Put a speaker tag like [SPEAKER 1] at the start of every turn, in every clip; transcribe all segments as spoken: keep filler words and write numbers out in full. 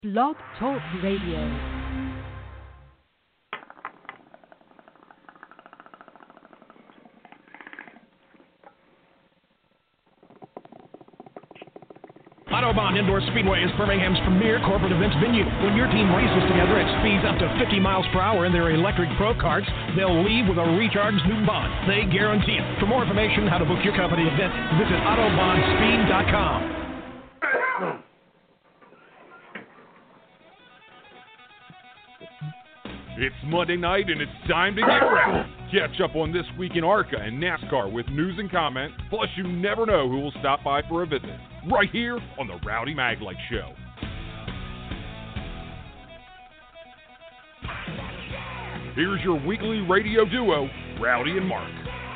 [SPEAKER 1] Blog Talk Radio.
[SPEAKER 2] Autobahn Indoor Speedway is Birmingham's premier corporate events venue. When your team races together at speeds up to fifty miles per hour in their electric pro karts, they'll leave with a recharged new bond. They guarantee it. For more information how to book your company event, visit autobahn speed dot com.
[SPEAKER 3] It's Monday night and it's time to get rowdy. Catch up on this week in ARCA and NASCAR with news and comment. Plus, you never know who will stop by for a visit. Right here on the Rowdy Maglite Show. Here's your weekly radio duo, Rowdy and Mark.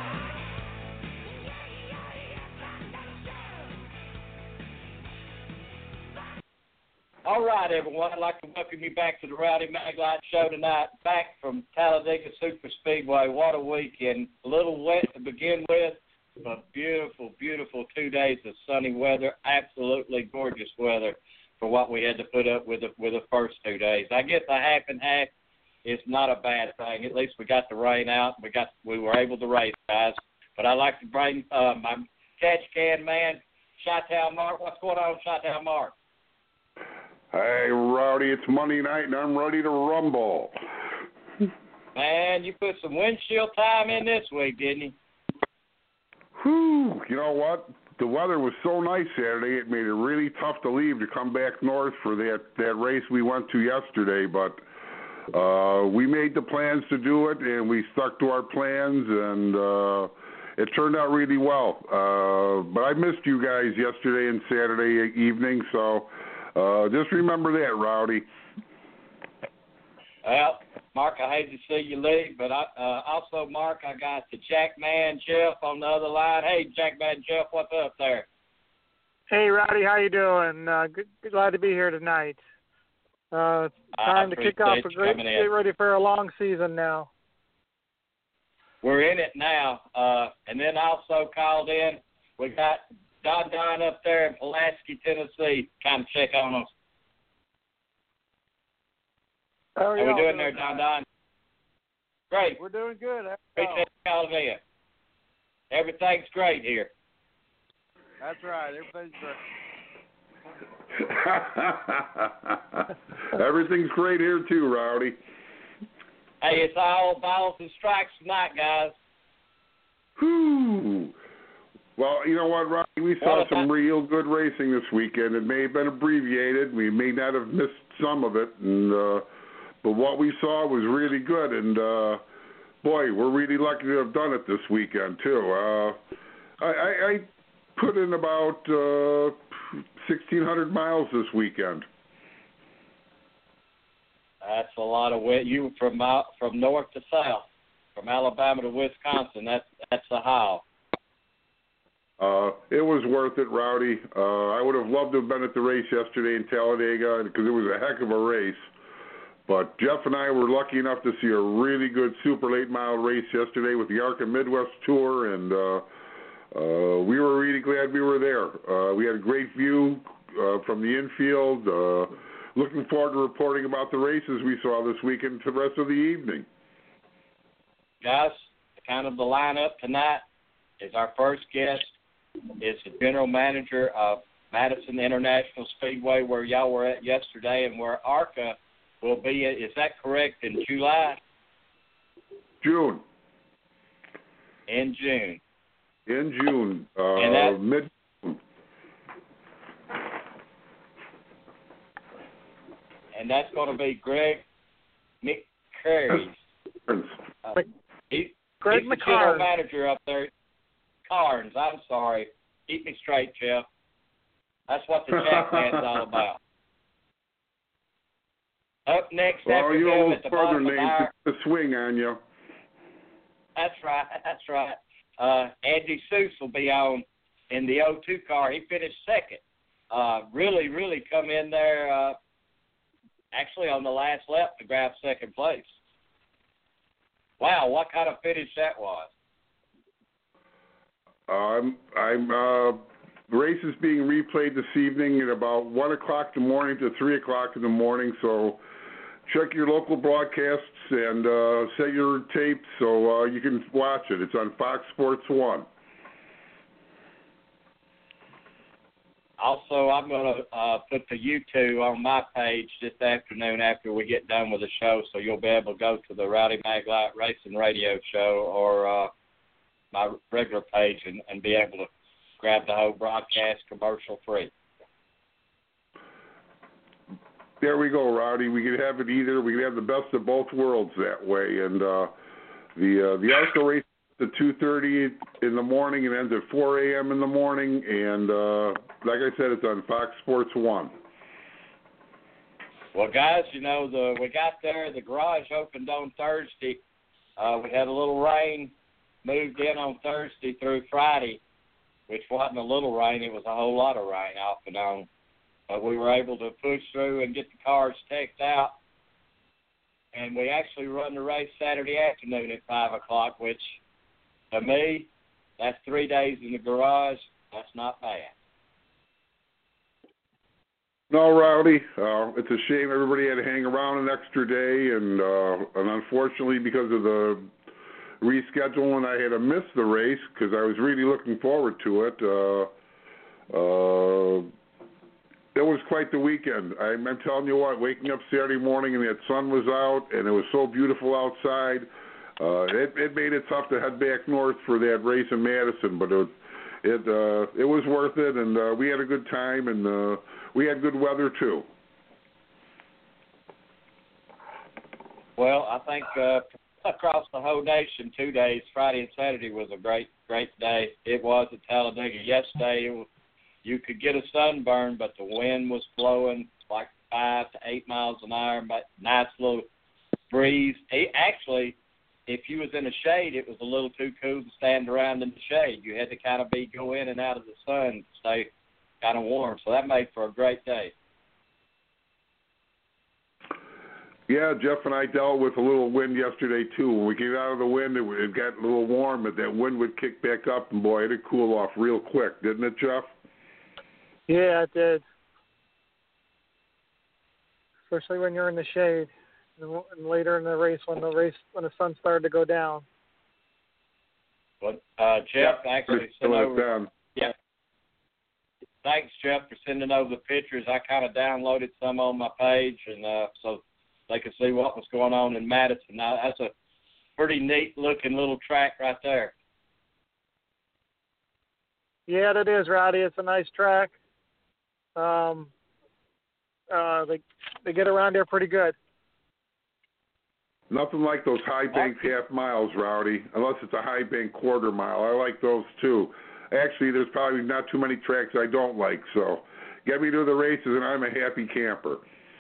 [SPEAKER 4] All right, everyone. I'd like to welcome you back to the Rowdy Maglite Show tonight, back from Talladega Super Speedway. What a weekend. A little wet to begin with, but beautiful, beautiful two days of sunny weather. Absolutely gorgeous weather for what we had to put up with the, with the first two days. I guess a half and half is not a bad thing. At least we got the rain out. We got we were able to race, guys. But I'd like to bring uh, my catch can man, Chi-Town Mark. What's going on, Chi-Town Mark?
[SPEAKER 5] Hey, Rowdy, it's Monday night, and I'm ready to rumble.
[SPEAKER 4] Man, you put some windshield time in this week, didn't you?
[SPEAKER 5] Whew, you know what? The weather was so nice Saturday, it made it really tough to leave to come back north for that, that race we went to yesterday. But uh, we made the plans to do it, and we stuck to our plans, and uh, it turned out really well. Uh, but I missed you guys yesterday and Saturday evening, so... Uh, just remember that, Rowdy.
[SPEAKER 4] Well, Mark, I hate to see you leave, but I, uh, also, Mark, I got the Jackman Jeff on the other line. Hey, Jackman Jeff, what's up there?
[SPEAKER 6] Hey, Rowdy, how you doing? Uh, good, glad to be here tonight. Uh, time to kick off a great, get ready for a long season now.
[SPEAKER 4] We're in it now, uh, and then also called in. We got Don Don up there in Pulaski, Tennessee, kind of check on us.
[SPEAKER 6] How are,
[SPEAKER 4] How we doing there, Don Don? Great.
[SPEAKER 6] We're doing good.
[SPEAKER 4] Appreciate you calling in. Everything's great here.
[SPEAKER 6] That's right. Everything's
[SPEAKER 5] great. Everything's great here too, Rowdy.
[SPEAKER 4] Hey, it's all balls and strikes tonight, guys.
[SPEAKER 5] Whew. Well, you know what, Rowdy? We saw some real good racing this weekend. It may have been abbreviated. We may not have missed some of it, and uh, but what we saw was really good. And uh, boy, we're really lucky to have done it this weekend too. Uh, I, I, I put in about uh, sixteen hundred miles this weekend.
[SPEAKER 4] That's a lot of weight. You from out, from north to south, from Alabama to Wisconsin. That's that's a haul.
[SPEAKER 5] Uh, it was worth it, Rowdy. Uh, I would have loved to have been at the race yesterday in Talladega because it was a heck of a race. But Jeff and I were lucky enough to see a really good super late mile race yesterday with the ARCA Midwest Tour, and uh, uh, we were really glad we were there. Uh, we had a great view uh, from the infield. Uh, looking forward to reporting about the races we saw this weekend to the rest of the evening.
[SPEAKER 4] Guys, kind of the lineup tonight is our first guest. Is the general manager of Madison International Speedway, where y'all were at yesterday, and where ARCA will be. Is that correct, in July?
[SPEAKER 5] June.
[SPEAKER 4] In June.
[SPEAKER 5] In June. Uh,
[SPEAKER 4] and that,
[SPEAKER 5] mid.
[SPEAKER 4] And that's going to be Greg McCurry. Uh, he,
[SPEAKER 6] Greg
[SPEAKER 4] he's the general manager up there. Carnes, I'm sorry. Keep me straight, Jeff. That's what the Jackman's all about. Up next
[SPEAKER 5] well,
[SPEAKER 4] after
[SPEAKER 5] you
[SPEAKER 4] him
[SPEAKER 5] almost
[SPEAKER 4] at the
[SPEAKER 5] further
[SPEAKER 4] bottom
[SPEAKER 5] names
[SPEAKER 4] of our...
[SPEAKER 5] the swing on you.
[SPEAKER 4] That's right, that's right. Uh, Andy Seuss will be on in the oh two car. He finished second. Uh, really, really come in there uh, actually on the last lap to grab second place. Wow, what kind of finish that was.
[SPEAKER 5] I'm I'm uh, the race is being replayed this evening at about one o'clock in the morning to three o'clock in the morning. So check your local broadcasts and uh, set your tape so uh, you can watch it. It's on Fox Sports one.
[SPEAKER 4] Also, I'm going to uh, put the YouTube on my page this afternoon after we get done with the show, so you'll be able to go to the Rowdy Maglite Racing Radio show or uh, my regular page and, and be able to grab the whole broadcast commercial free.
[SPEAKER 5] There we go, Rowdy. We could have it either. We could have the best of both worlds that way. And uh, the uh, the ARCA race at two thirty in the morning and ends at four a.m. in the morning. And uh, like I said, it's on Fox Sports one.
[SPEAKER 4] Well, guys, you know, the we got there. The garage opened on Thursday. Uh, we had a little rain, moved in on Thursday through Friday, which wasn't a little rain. It was a whole lot of rain off and on. But we were able to push through and get the cars checked out. And we actually run the race Saturday afternoon at five o'clock, which, to me, that's three days in the garage. That's not bad.
[SPEAKER 5] No, Rowdy. Uh, it's a shame everybody had to hang around an extra day. And, uh, and unfortunately, because of the rescheduling, I had to miss the race because I was really looking forward to it. Uh, uh, It was quite the weekend. I'm, I'm telling you what, waking up Saturday morning and that sun was out and it was so beautiful outside, uh, it, it made it tough to head back north for that race in Madison, but it it, uh, it was worth it, and uh, we had a good time, and uh, we had good weather too.
[SPEAKER 4] Well, I think uh, across the whole nation, two days, Friday and Saturday, was a great, great day. It was at Talladega. Yesterday, it was, you could get a sunburn, but the wind was blowing like five to eight miles an hour, but nice little breeze. It, actually, if you was in the shade, it was a little too cool to stand around in the shade. You had to kind of be go in and out of the sun to stay kind of warm. So that made for a great day.
[SPEAKER 5] Yeah, Jeff and I dealt with a little wind yesterday, too. When we came out of the wind, it, it got a little warm, but that wind would kick back up, and, boy, it'd cool off real quick, didn't it, Jeff?
[SPEAKER 6] Yeah, it did. Especially when you're in the shade, and later in the race when the race when the sun started to go down.
[SPEAKER 4] Well, uh, Jeff
[SPEAKER 5] yeah,
[SPEAKER 4] actually sent over. Yeah. Thanks, Jeff, for sending over the pictures. I kind of downloaded some on my page, and uh, so they could see what was going on in Madison. Now that's a pretty neat looking little track right there.
[SPEAKER 6] Yeah, it is, Rowdy. It's a nice track. Um, uh, they they get around there pretty good.
[SPEAKER 5] Nothing like those high banked half miles, Rowdy, unless it's a high bank quarter mile. I like those too. Actually, there's probably not too many tracks I don't like, so get me to the races and I'm a happy camper.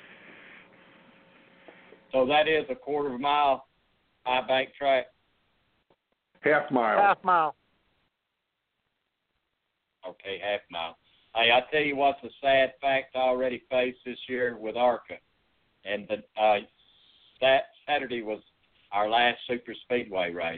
[SPEAKER 4] So that is a quarter of a mile high bank track?
[SPEAKER 5] Half mile.
[SPEAKER 6] Half mile.
[SPEAKER 4] Okay, half mile. Hey, I tell you what's a sad fact I already faced this year with ARCA, and the, uh, that Saturday was our last super speedway race.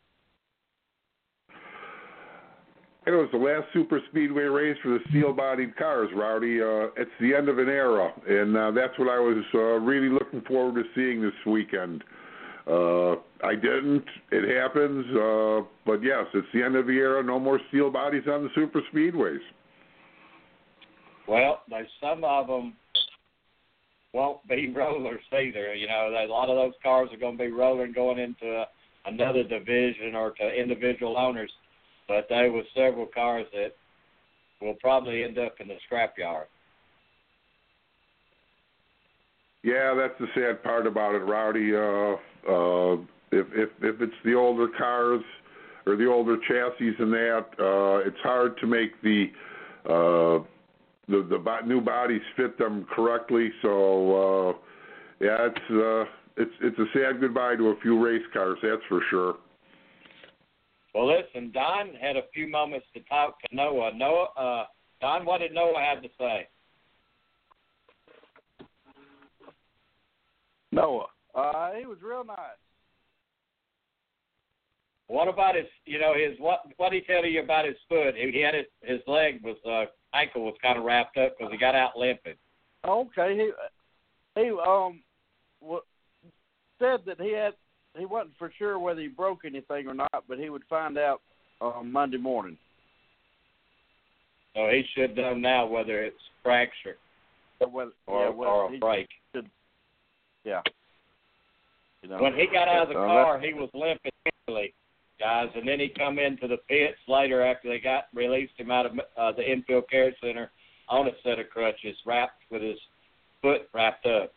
[SPEAKER 5] It was the last super speedway race for the steel-bodied cars, Rowdy. Uh, it's the end of an era, and uh, that's what I was uh, really looking forward to seeing this weekend. Uh, I didn't. It happens. Uh, but, yes, it's the end of the era. No more steel bodies on the super speedways.
[SPEAKER 4] Well, there's some of them won't be rollers either. You know, a lot of those cars are going to be rolling going into a, another division or to individual owners. But there were several cars that will probably end up in the scrapyard.
[SPEAKER 5] Yeah, that's the sad part about it, Rowdy. Uh, uh, if, if if it's the older cars or the older chassis and that, uh, it's hard to make the uh, the the bo- new bodies fit them correctly. So uh, yeah, it's uh, it's it's a sad goodbye to a few race cars, that's for sure.
[SPEAKER 4] Well, listen, Don had a few moments to talk to Noah. Noah, uh, Don, what did Noah have to say?
[SPEAKER 7] Noah, uh, he was real nice.
[SPEAKER 4] What about his, you know, his, what what did he tell you about his foot? He, he had his, his leg was, uh, ankle was kind of wrapped up because he got out limping.
[SPEAKER 7] Okay. He, he um w- said that he had, he wasn't for sure whether he broke anything or not, but he would find out um, Monday morning.
[SPEAKER 4] So he should know now whether it's fracture
[SPEAKER 7] or, whether,
[SPEAKER 4] or,
[SPEAKER 7] yeah, whether
[SPEAKER 4] or a break.
[SPEAKER 7] Should, yeah. You know,
[SPEAKER 4] when he got out of the
[SPEAKER 7] uh,
[SPEAKER 4] car, he was limping easily, guys, and then he come into the pits later after they got released him out of uh, the infield care center on a set of crutches, wrapped with his foot wrapped up.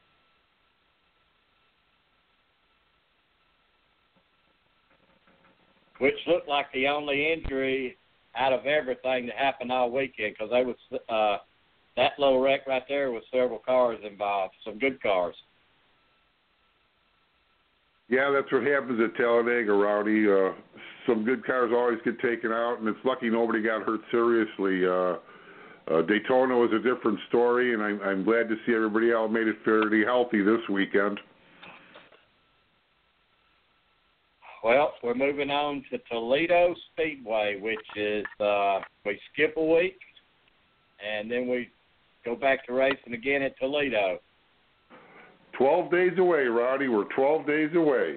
[SPEAKER 4] Which looked like the only injury out of everything that happened all weekend, because they was uh, that little wreck right there was several cars involved, some good cars.
[SPEAKER 5] Yeah, that's what happens at Talladega, Rowdy. Uh, some good cars always get taken out, and it's lucky nobody got hurt seriously. Uh, uh, Daytona was a different story, and I'm, I'm glad to see everybody else made it fairly healthy this weekend.
[SPEAKER 4] Well, we're moving on to Toledo Speedway, which is uh, we skip a week, and then we go back to racing again at Toledo.
[SPEAKER 5] Twelve days away, Rowdy. We're twelve days away.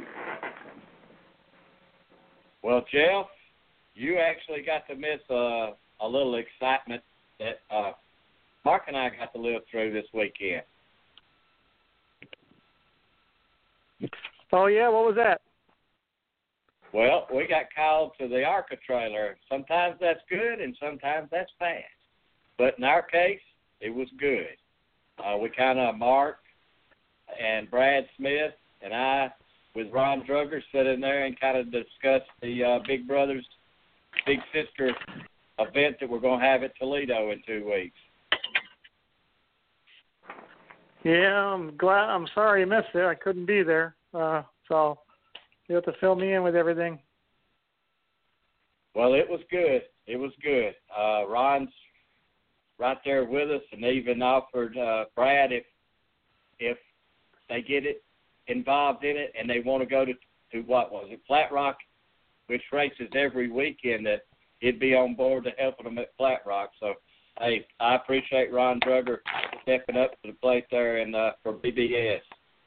[SPEAKER 4] Well, Jeff, you actually got to miss uh, a little excitement that uh, Mark and I got to live through this weekend.
[SPEAKER 6] Oh, yeah? What was that?
[SPEAKER 4] Well, we got called to the ARCA trailer. Sometimes that's good and sometimes that's bad. But in our case, it was good. Uh, we kind of, Mark and Brad Smith and I, with Ron Drugger, sitting there and kind of discussed the uh, Big Brothers, Big Sister event that we're going to have at Toledo in two weeks.
[SPEAKER 6] Yeah, I'm glad. I'm sorry you missed it. I couldn't be there. Uh, so you have to fill me in with everything.
[SPEAKER 4] Well, it was good. It was good. Uh, Ron's right there with us, and even offered uh, Brad if if they get it involved in it and they want to go to, to what was it, Flat Rock, which races every weekend, that he'd be on board to helping them at Flat Rock. So, hey, I appreciate Ron Drugger stepping up to the plate there and uh, for B B S.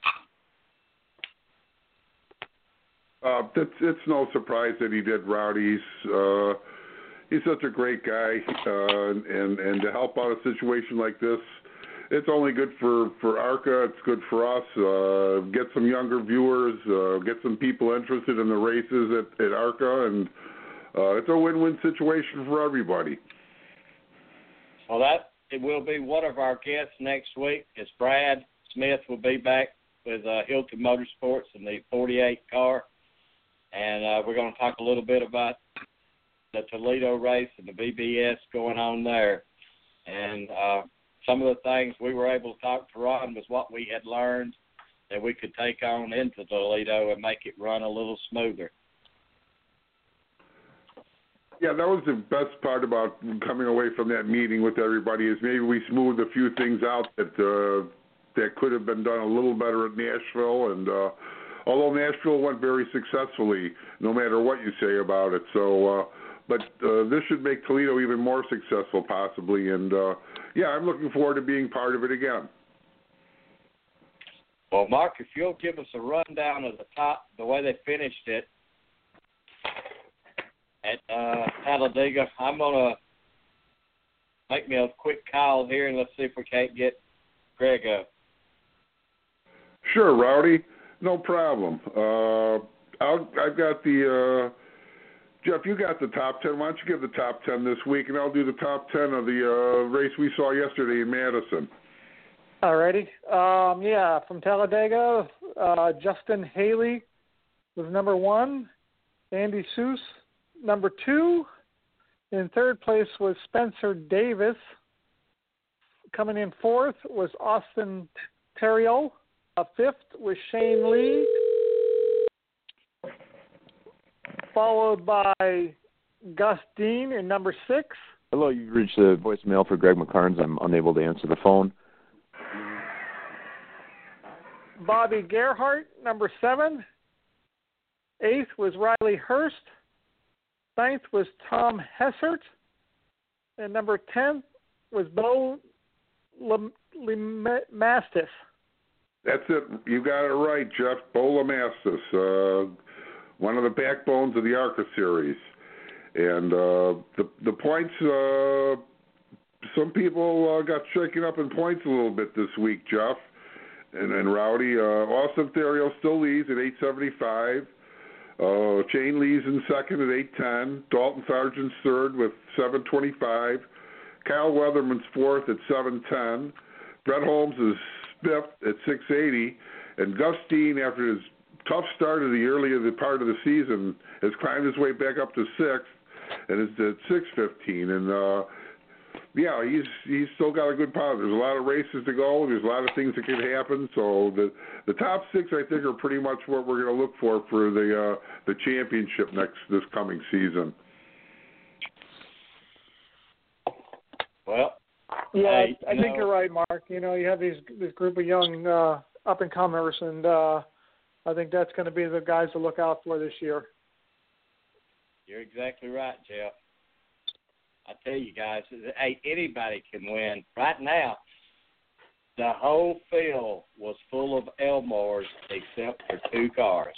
[SPEAKER 5] Uh, it's, it's no surprise that he did, Rowdy. He's, uh, he's such a great guy, uh, and, and to help out a situation like this, it's only good for, for ARCA. It's good for us. Uh, get some younger viewers, uh, get some people interested in the races at, at ARCA, and uh, it's a win-win situation for everybody.
[SPEAKER 4] Well, that it will be one of our guests next week. Is Brad Smith will be back with uh, Hilton Motorsports in the forty-eight car. And uh, we're going to talk a little bit about the Toledo race and the B B S going on there. And uh, some of the things we were able to talk to Ron was what we had learned that we could take on into Toledo and make it run a little smoother.
[SPEAKER 5] Yeah, that was the best part about coming away from that meeting with everybody, is maybe we smoothed a few things out that uh, that could have been done a little better at Nashville. And uh, although Nashville went very successfully, no matter what you say about it. So, uh, but uh, this should make Toledo even more successful, possibly. And uh, yeah, I'm looking forward to being part of it again.
[SPEAKER 4] Well, Mark, if you'll give us a rundown of the top, the way they finished it at uh, Talladega, I'm gonna make me a quick call here, and let's see if we can't get Greg up.
[SPEAKER 5] Sure, Rowdy. No problem. Uh, I'll, I've got the, uh, Jeff, you got the top ten. Why don't you give the top ten this week, and I'll do the top ten of the uh, race we saw yesterday in Madison.
[SPEAKER 6] All righty. Um, yeah, from Talladega, uh, Justin Haley was number one. Andy Seuss, number two. In third place was Spencer Davis. Coming in fourth was Austin Terrio. Uh, fifth was Shane Lee, followed by Gus Dean in number six.
[SPEAKER 8] Hello, you've reached the voicemail for Greg McCarnes. I'm unable to answer the phone.
[SPEAKER 6] Bobby Gerhart, number seven. Eighth was Riley Hurst. Ninth was Tom Hessert. And number ten was Bo Lemastis.
[SPEAKER 5] That's it. You got it right, Jeff. Bo Lemastis, uh, one of the backbones of the ARCA series. And uh, the the points, uh, some people uh, got shaken up in points a little bit this week, Jeff and, and Rowdy. Uh, Austin Therio still leads at eight seventy-five. Uh, Shane Lee's in second at eight ten. Dalton Sargent's third with seven twenty-five. Kyle Weatherman's fourth at seven ten. Brett Holmes is fifth at six eighty. And Gus Dean, after his tough start of the earlier the part of the season, has climbed his way back up to sixth and is at six fifteen. And uh, yeah, he's he's still got a good power. There's a lot of races to go. There's a lot of things that can happen. So the the top six, I think, are pretty much what we're going to look for for the uh, the championship next this coming season.
[SPEAKER 4] Well,
[SPEAKER 6] yeah,
[SPEAKER 4] I,
[SPEAKER 6] I think
[SPEAKER 4] know,
[SPEAKER 6] you're right, Mark. You know, you have these this group of young uh, up and comers, and uh, I think that's going to be the guys to look out for this year.
[SPEAKER 4] You're exactly right, Jeff. I tell you guys, hey, anybody can win. Right now, the whole field was full of Elmores except for two cars.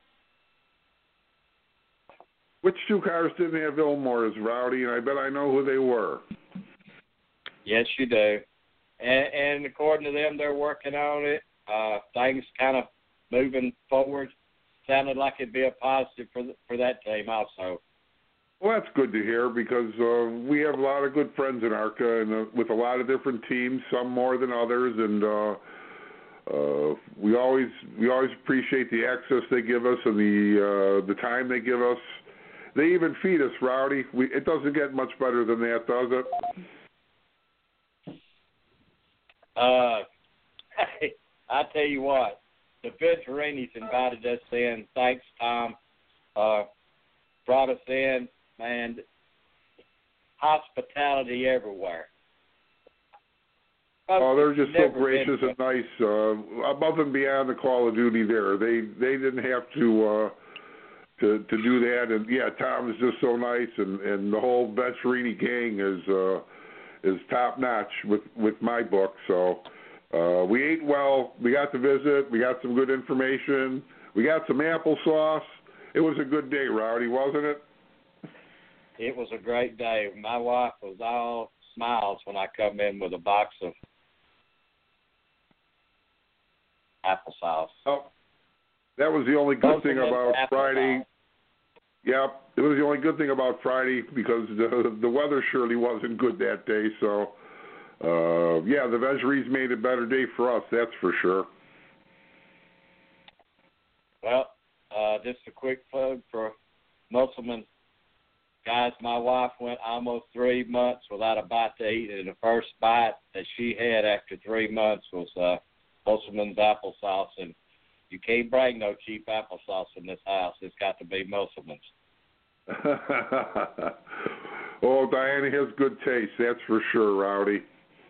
[SPEAKER 5] Which two cars didn't have Elmores, Rowdy? And I bet I know who they were.
[SPEAKER 4] Yes, you do. And, and according to them, they're working on it. Uh, things kind of moving forward. Sounded like it'd be a positive for the, for that team also.
[SPEAKER 5] Well, that's good to hear because uh, we have a lot of good friends in ARCA and uh, with a lot of different teams, some more than others, and uh, uh, we always we always appreciate the access they give us and the uh, the time they give us. They even feed us, Rowdy. We, it doesn't get much better than that, does it?
[SPEAKER 4] Uh, I tell you what, the Venturini's invited us in. Thanks, Tom. Uh, brought us in. And hospitality everywhere.
[SPEAKER 5] Oh, they're just so gracious and nice. Uh, above and beyond the Call of Duty, there they they didn't have to uh, to to do that. And yeah, Tom is just so nice, and, and the whole Venturini gang is uh, is top notch with, with my book. So uh, we ate well. We got to visit. We got some good information. We got some applesauce. It was a good day, Rowdy, wasn't it?
[SPEAKER 4] It was a great day. My wife was all smiles when I come in with a box of applesauce.
[SPEAKER 5] Oh, that was the only good
[SPEAKER 4] Both
[SPEAKER 5] thing about Friday. Yeah, it was the only good thing about Friday because the the weather surely wasn't good that day. So, uh, yeah, the Venturis made a better day for us, that's for sure.
[SPEAKER 4] Well, uh, just a quick plug for Musselman. Guys, my wife went almost three months without a bite to eat, and the first bite that she had after three months was uh, Musselman's applesauce. And you can't bring no cheap applesauce in this house. It's got to be Musselman's.
[SPEAKER 5] Oh, Diana has good taste, that's for sure, Rowdy.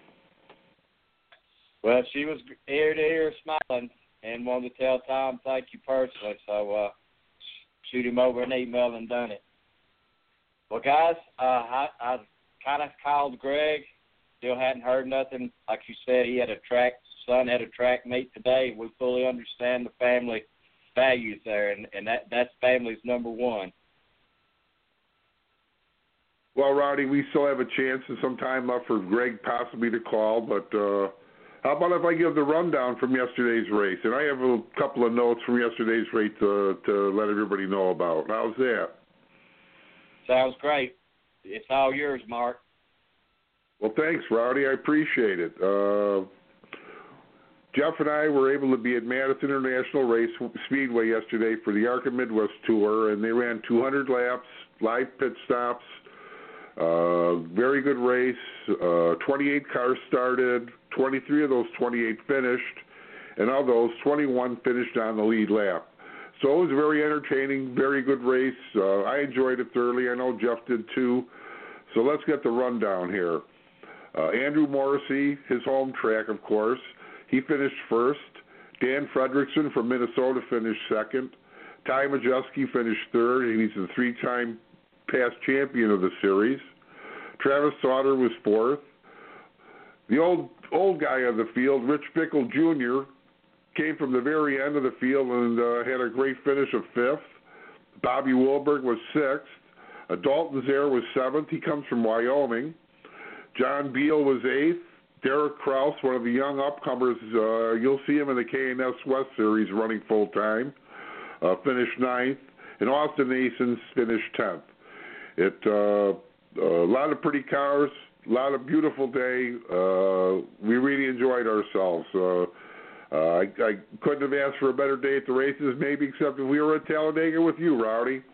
[SPEAKER 4] Well, she was ear to ear smiling and wanted to tell Tom thank you personally, so uh, shoot him over an email and done it. Well, guys, uh, I, I kind of called Greg. Still hadn't heard nothing. Like you said, he had a track, son had a track meet today. We fully understand the family values there, and, and that that's family's number one.
[SPEAKER 5] Well, Rowdy, we still have a chance and some time left for Greg possibly to call, but uh, how about if I give the rundown from yesterday's race? And I have a couple of notes from yesterday's race to, to let everybody know about. How's that?
[SPEAKER 4] Sounds great. It's all yours, Mark.
[SPEAKER 5] Well, thanks, Rowdy. I appreciate it. Uh, Jeff and I were able to be at Madison International Race Speedway yesterday for the ARCA Midwest Tour, and they ran two hundred laps, live pit stops. Uh, very good race. Uh, twenty-eight cars started. twenty-three of those twenty-eight finished, and of those, twenty-one finished on the lead lap. So it was a very entertaining, very good race. Uh, I enjoyed it thoroughly. I know Jeff did too. So let's get the rundown here. Uh, Andrew Morrissey, his home track, of course, he finished first. Dan Fredrickson from Minnesota finished second. Ty Majeski finished third, and he's the three-time past champion of the series. Travis Sauter was fourth. The old old guy on the field, Rich Bickle Junior, came from the very end of the field and uh, had a great finish of fifth. Bobby Wilberg was sixth. Uh, Dalton Zare was seventh. He comes from Wyoming. John Beal was eighth. Derek Kraus, one of the young upcomers, uh, you'll see him in the K and S West Series running full-time, uh, finished ninth. And Austin Nasons finished tenth. It uh, a lot of pretty cars, a lot of beautiful day. Uh, we really enjoyed ourselves. Uh, uh, I, I couldn't have asked for a better day at the races, maybe except if we were at Talladega with you, Rowdy.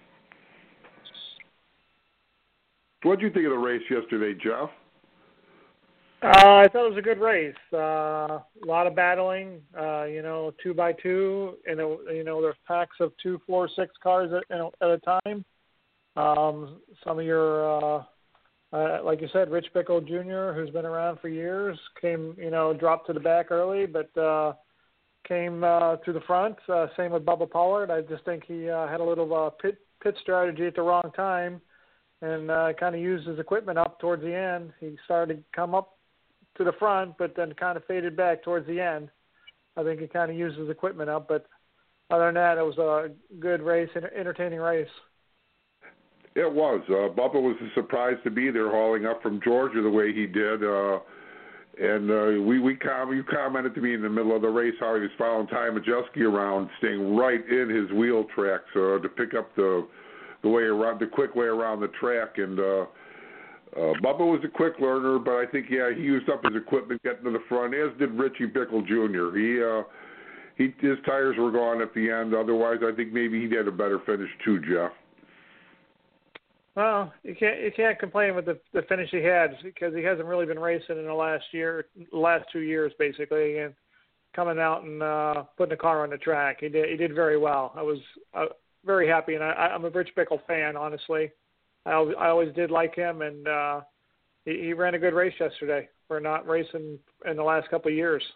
[SPEAKER 5] What did you think of the race yesterday, Jeff?
[SPEAKER 6] Uh, I thought it was a good race. Uh, a lot of battling, uh, you know, two by two, and it, you know, there's packs of two, four, six cars at, you know, at a time. Um, some of your, uh, uh, like you said, Rich Bickle Junior, who's been around for years, came, you know, dropped to the back early, but uh, came uh, to the front. Uh, same with Bubba Pollard. I just think he uh, had a little uh, pit pit strategy at the wrong time, and uh, kind of used his equipment up towards the end. He started to come up to the front, but then kind of faded back towards the end. I think he kind of used his equipment up, but other than that, it was a good race, an entertaining race.
[SPEAKER 5] It was. Uh, Bubba was a surprise to be there, hauling up from Georgia the way he did. Uh, and uh, we we com- you commented to me in the middle of the race how he was following Ty Majeski around, staying right in his wheel tracks uh, to pick up the the way around, the quick way around the track. And uh, Uh, Bubba was a quick learner, but I think, yeah, he used up his equipment getting to the front, as did Richie Bickle Junior He, uh, he, his tires were gone at the end. Otherwise, I think maybe he'd had a better finish too, Jeff.
[SPEAKER 6] Well, you can't you can't complain with the, the finish he had, because he hasn't really been racing in the last year, last two years basically, and coming out and uh, putting the car on the track. He did he did very well. I was uh, very happy, and I, I'm a Rich Bickle fan, honestly. I always, I always did like him, and uh, he, he ran a good race yesterday for not racing in the last couple of years.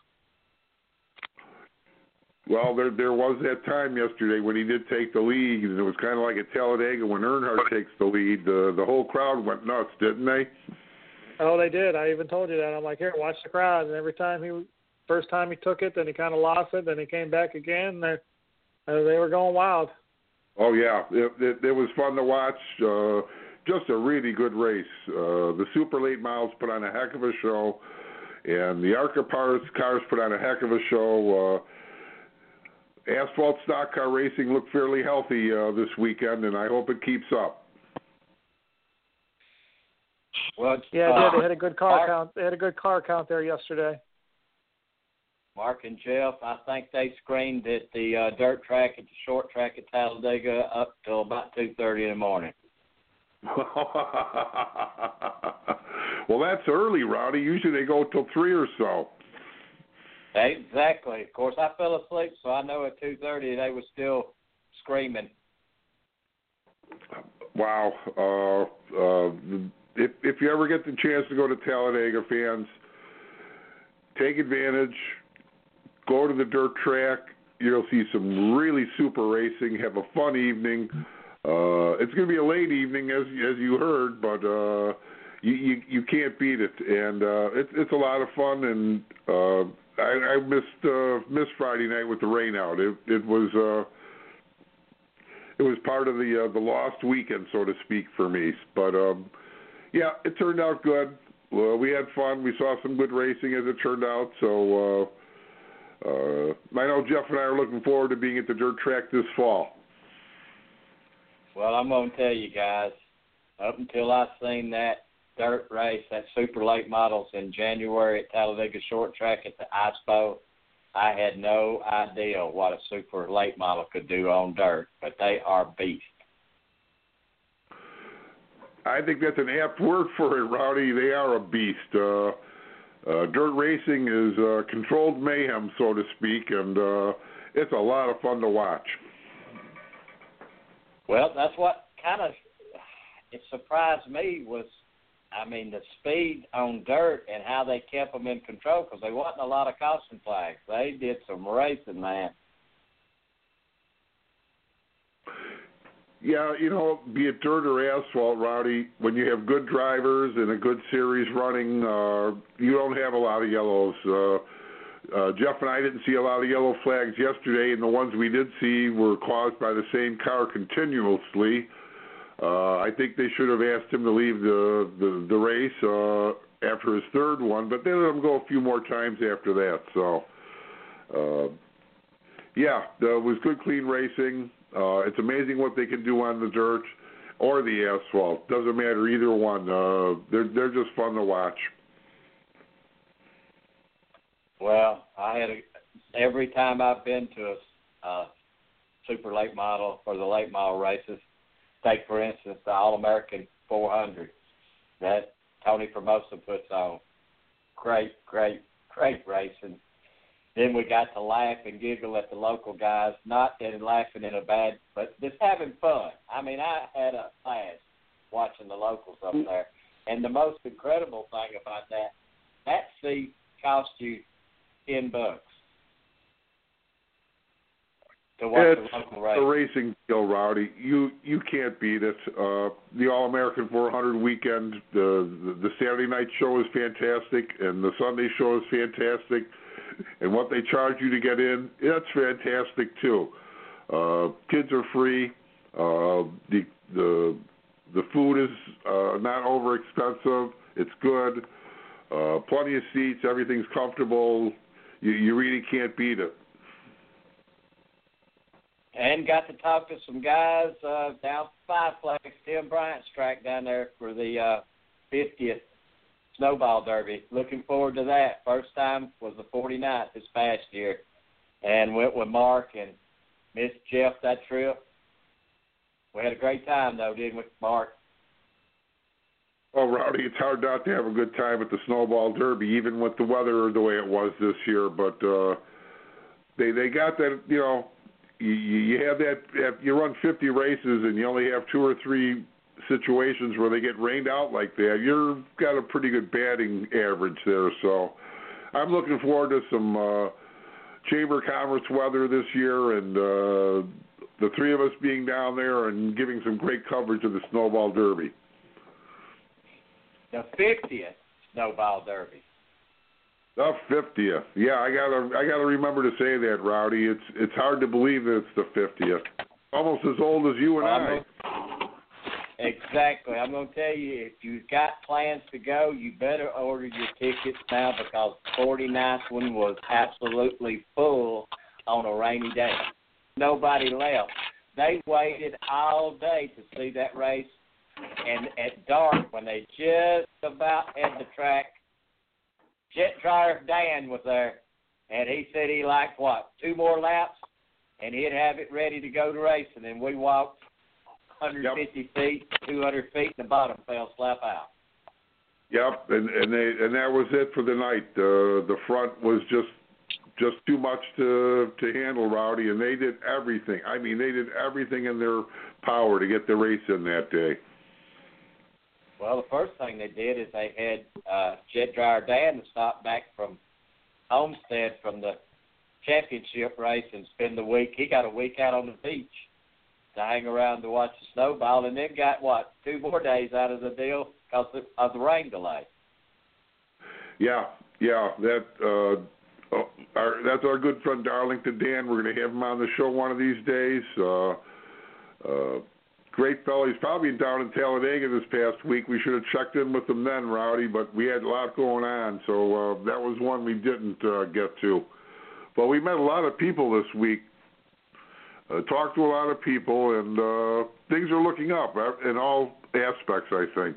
[SPEAKER 5] Well, there there was that time yesterday when he did take the lead, and it was kind of like at Talladega when Earnhardt takes the lead. The the whole crowd went nuts, didn't they?
[SPEAKER 6] Oh, they did. I even told you that. I'm like, here, watch the crowd. And every time he, first time he took it, then he kind of lost it, then he came back again. They, uh, they were going wild.
[SPEAKER 5] Oh, yeah. It, it, it was fun to watch. Uh, just a really good race. Uh, the super late models put on a heck of a show, and the ARCA cars put on a heck of a show. Uh, asphalt stock car racing looked fairly healthy uh, this weekend, and I hope it keeps up.
[SPEAKER 4] Well,
[SPEAKER 6] yeah,
[SPEAKER 4] uh,
[SPEAKER 6] they, they had a good car
[SPEAKER 4] Mark,
[SPEAKER 6] count. They had a good car count there yesterday.
[SPEAKER 4] Mark and Jeff, I think they screened at the uh, dirt track at the short track at Talladega up till about two thirty in the morning.
[SPEAKER 5] Well, that's early, Rowdy. Usually they go till three or so.
[SPEAKER 4] Exactly. Of course, I fell asleep, so I know at two thirty they were still screaming.
[SPEAKER 5] Wow. Uh, uh, if if you ever get the chance to go to Talladega, fans, take advantage. Go to the dirt track. You'll see some really super racing. Have a fun evening. Uh, it's going to be a late evening, as as you heard, but uh, you, you you can't beat it. And uh, it's it's a lot of fun. And uh, I, I missed uh, missed Friday night with the rain out. It it was uh, it was part of the uh, the lost weekend, so to speak, for me. But um, yeah, it turned out good. Well, we had fun. We saw some good racing, as it turned out. So. Uh, Uh, I know Jeff and I are looking forward to being at the dirt track this fall.
[SPEAKER 4] Well, I'm going to tell you guys, up until I seen that dirt race, that super late models in January at Talladega Short Track at the I S P O, I had no idea what a super late model could do on dirt, but they are beasts.
[SPEAKER 5] I think that's an apt word for it, Rowdy. They are a beast. Uh, Uh, dirt racing is uh, controlled mayhem, so to speak, and uh, it's a lot of fun to watch.
[SPEAKER 4] Well, that's what kind of it surprised me was, I mean, the speed on dirt and how they kept them in control, because there wasn't a lot of caution flags. They did some racing, man.
[SPEAKER 5] Yeah, you know, be it dirt or asphalt, Rowdy, when you have good drivers and a good series running, uh, you don't have a lot of yellows. Uh, uh, Jeff and I didn't see a lot of yellow flags yesterday, and the ones we did see were caused by the same car continuously. Uh, I think they should have asked him to leave the, the, the race uh, after his third one, but they let him go a few more times after that. So, uh, yeah, it was good, clean racing. Uh, it's amazing what they can do on the dirt or the asphalt. Doesn't matter either one. Uh, they're they're just fun to watch.
[SPEAKER 4] Well, I had a, every time I've been to a uh, super late model or the late model races. Take for instance the All American four hundred that Tony Formosa puts on. Great, great, great racing. Then we got to laugh and giggle at the local guys, not in laughing in a bad, but just having fun. I mean, I had a blast watching the locals up there. And the most incredible thing about that, that seat cost you ten bucks to watch
[SPEAKER 5] it's
[SPEAKER 4] the local race.
[SPEAKER 5] A racing deal, Rowdy. You you can't beat it. Uh, the All American four hundred weekend, the, the the Saturday night show is fantastic, and the Sunday show is fantastic. And what they charge you to get in, that's fantastic too. Uh, kids are free. Uh, the the the food is uh, not over expensive. It's good. Uh, plenty of seats. Everything's comfortable. You, you really can't beat it.
[SPEAKER 4] And got to talk to some guys uh, down Five Flags, Tim Bryant's track down there for the uh, fiftieth Snowball Derby. Looking forward to that. First time was the forty-ninth this past year. And went with Mark and missed Jeff that trip. We had a great time, though, didn't we, Mark?
[SPEAKER 5] Well, Rowdy, it's hard not to have a good time at the Snowball Derby, even with the weather the way it was this year. But uh, they they got that, you know, you, you have that, you run fifty races and you only have two or three situations where they get rained out like that. You've got a pretty good batting average there. So I'm looking forward to some uh, Chamber of Commerce weather this year, and uh, the three of us being down there and giving some great coverage of the Snowball Derby.
[SPEAKER 4] The fiftieth Snowball Derby.
[SPEAKER 5] The fiftieth. Yeah, I gotta I gotta remember to say that, Rowdy. It's it's hard to believe that it's the fiftieth. Almost as old as you and
[SPEAKER 4] well,
[SPEAKER 5] I.
[SPEAKER 4] Exactly. I'm going to tell you, if you've got plans to go, you better order your tickets now, because the forty-ninth one was absolutely full on a rainy day. Nobody left. They waited all day to see that race, and at dark, when they just about had the track, Jet Dryer Dan was there, and he said he liked, what, two more laps, and he'd have it ready to go to racing, and we walked one hundred fifty yep. feet, two hundred feet, and the bottom fell slap out.
[SPEAKER 5] Yep, and and they and that was it for the night. Uh, the front was just just too much to to handle, Rowdy, and they did everything. I mean, they did everything in their power to get the race in that day.
[SPEAKER 4] Well, the first thing they did is they had uh, Jet Dryer Dan to stop back from Homestead from the championship race and spend the week. He got a week out on the beach to hang around to watch the snowball, and then got, what, two more days out of the deal because of the rain delay.
[SPEAKER 5] Yeah, yeah, that uh, oh, our, that's our good friend Darlington Dan. We're going to have him on the show one of these days. Uh, uh, great fellow. He's probably down in Talladega this past week. We should have checked in with him then, Rowdy, but we had a lot going on, so uh, that was one we didn't uh, get to. But we met a lot of people this week. Uh, talked to a lot of people, and uh, things are looking up in all aspects, I think.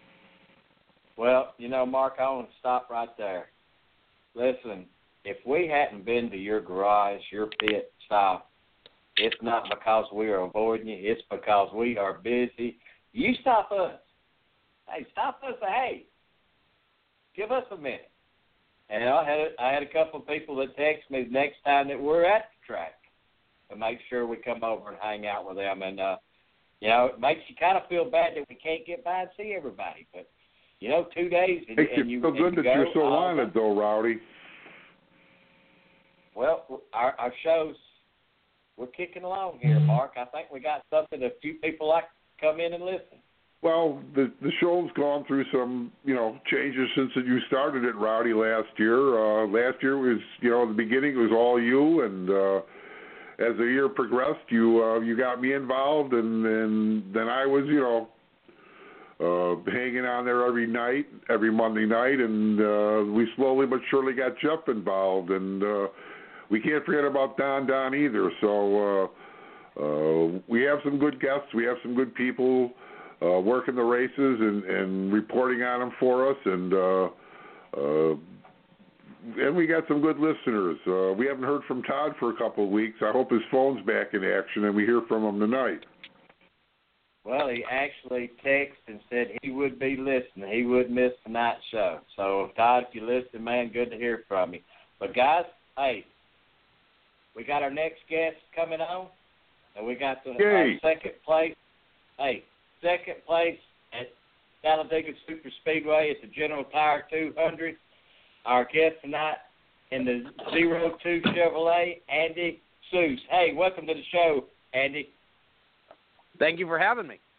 [SPEAKER 4] Well, you know, Mark, I want to stop right there. Listen, if we hadn't been to your garage, your pit stop, it's not because we are avoiding you. It's because we are busy. You stop us. Hey, stop us. Hey, give us a minute. And I had a, I had a couple of people that text me the next time that we're at the track to make sure we come over and hang out with them. And, uh, you know, it makes you kind of feel bad that we can't get by and see everybody. But, you know, two days and,
[SPEAKER 5] makes
[SPEAKER 4] and
[SPEAKER 5] you
[SPEAKER 4] you
[SPEAKER 5] feel good
[SPEAKER 4] and you
[SPEAKER 5] that
[SPEAKER 4] go,
[SPEAKER 5] you're so on it, though, Rowdy.
[SPEAKER 4] Well, our, our shows we're kicking along here, Mark. I think we got something a few people like to come in and listen.
[SPEAKER 5] Well, the the show's gone through some, you know, changes since you started it, Rowdy, last year. Uh, last year was, you know, the beginning it was all you, and uh, as the year progressed, you uh, you got me involved, and, and then I was, you know, uh, hanging on there every night, every Monday night, and uh, we slowly but surely got Jeff involved, and uh, we can't forget about Don Don either. So uh, uh, we have some good guests, we have some good people. Uh, working the races and, and reporting on them for us, and uh, uh, and we got some good listeners. Uh, we haven't heard from Todd for a couple of weeks. I hope his phone's back in action and we hear from him tonight.
[SPEAKER 4] Well, he actually texted and said he would be listening. He would miss tonight's show. So, Todd, if you're listening, man, good to hear from you. But, guys, hey, we got our next guest coming on, and we got the our second place. Hey, second place at Talladega Super Speedway at the General Tire two hundred. Our guest tonight in the zero two Chevrolet, Andy Seuss. Hey, welcome to the show, Andy.
[SPEAKER 9] Thank you for having me.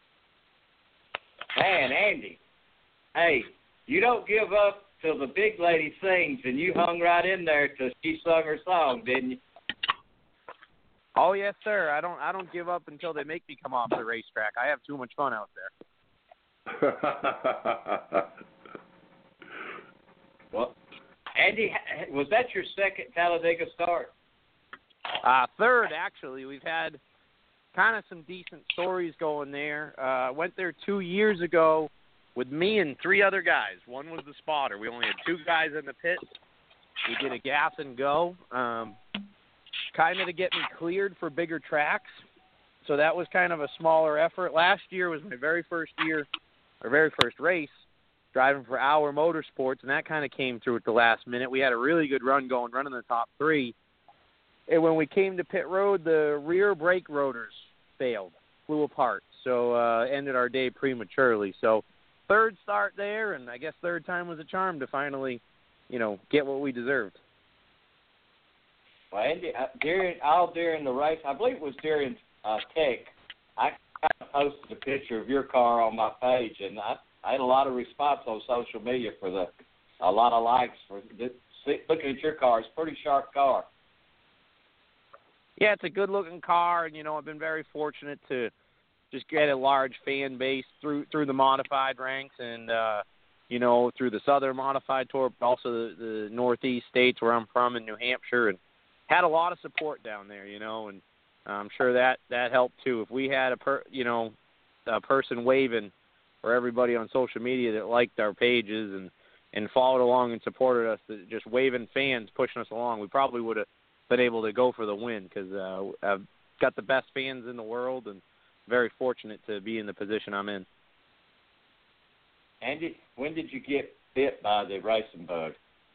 [SPEAKER 4] Man, Andy, hey, you don't give up till the big lady sings, and you hung right in there till she sung her song, didn't you?
[SPEAKER 9] Oh yes, sir. I don't. I don't give up until they make me come off the racetrack. I have too much fun out there.
[SPEAKER 4] Well, Andy, was that your second Talladega start?
[SPEAKER 9] Uh, third, actually. We've had kind of some decent stories going there. I uh, went there two years ago with me and three other guys. One was the spotter. We only had two guys in the pit. We did a gas and go. Um, kind of to get me cleared for bigger tracks. So that was kind of a smaller effort. Last year was my very first year, or very first race, driving for Hour Motorsports, and that kind of came through at the last minute. We had a really good run going, running the top three. And when we came to pit road, the rear brake rotors failed, flew apart. So uh, ended our day prematurely. So third start there, and I guess third time was a charm to finally, you know, get what we deserved.
[SPEAKER 4] Well, Andy, uh, during all during the race, I believe it was during uh, Tech, I kind of posted a picture of your car on my page, and I, I had a lot of response on social media for the a lot of likes for this, looking at your car. It's a pretty sharp car.
[SPEAKER 9] Yeah, it's a good-looking car, and you know I've been very fortunate to just get a large fan base through through the modified ranks, and uh, you know through the Southern Modified Tour, but also the, the Northeast states where I'm from in New Hampshire, and had a lot of support down there, you know, and I'm sure that, that helped too. If we had a per, you know, a person waving for everybody on social media that liked our pages and, and followed along and supported us, just waving fans pushing us along, we probably would have been able to go for the win because uh, I've got the best fans in the world and very fortunate to be in the position I'm in.
[SPEAKER 4] Andy, when did you get bit by the racing bug?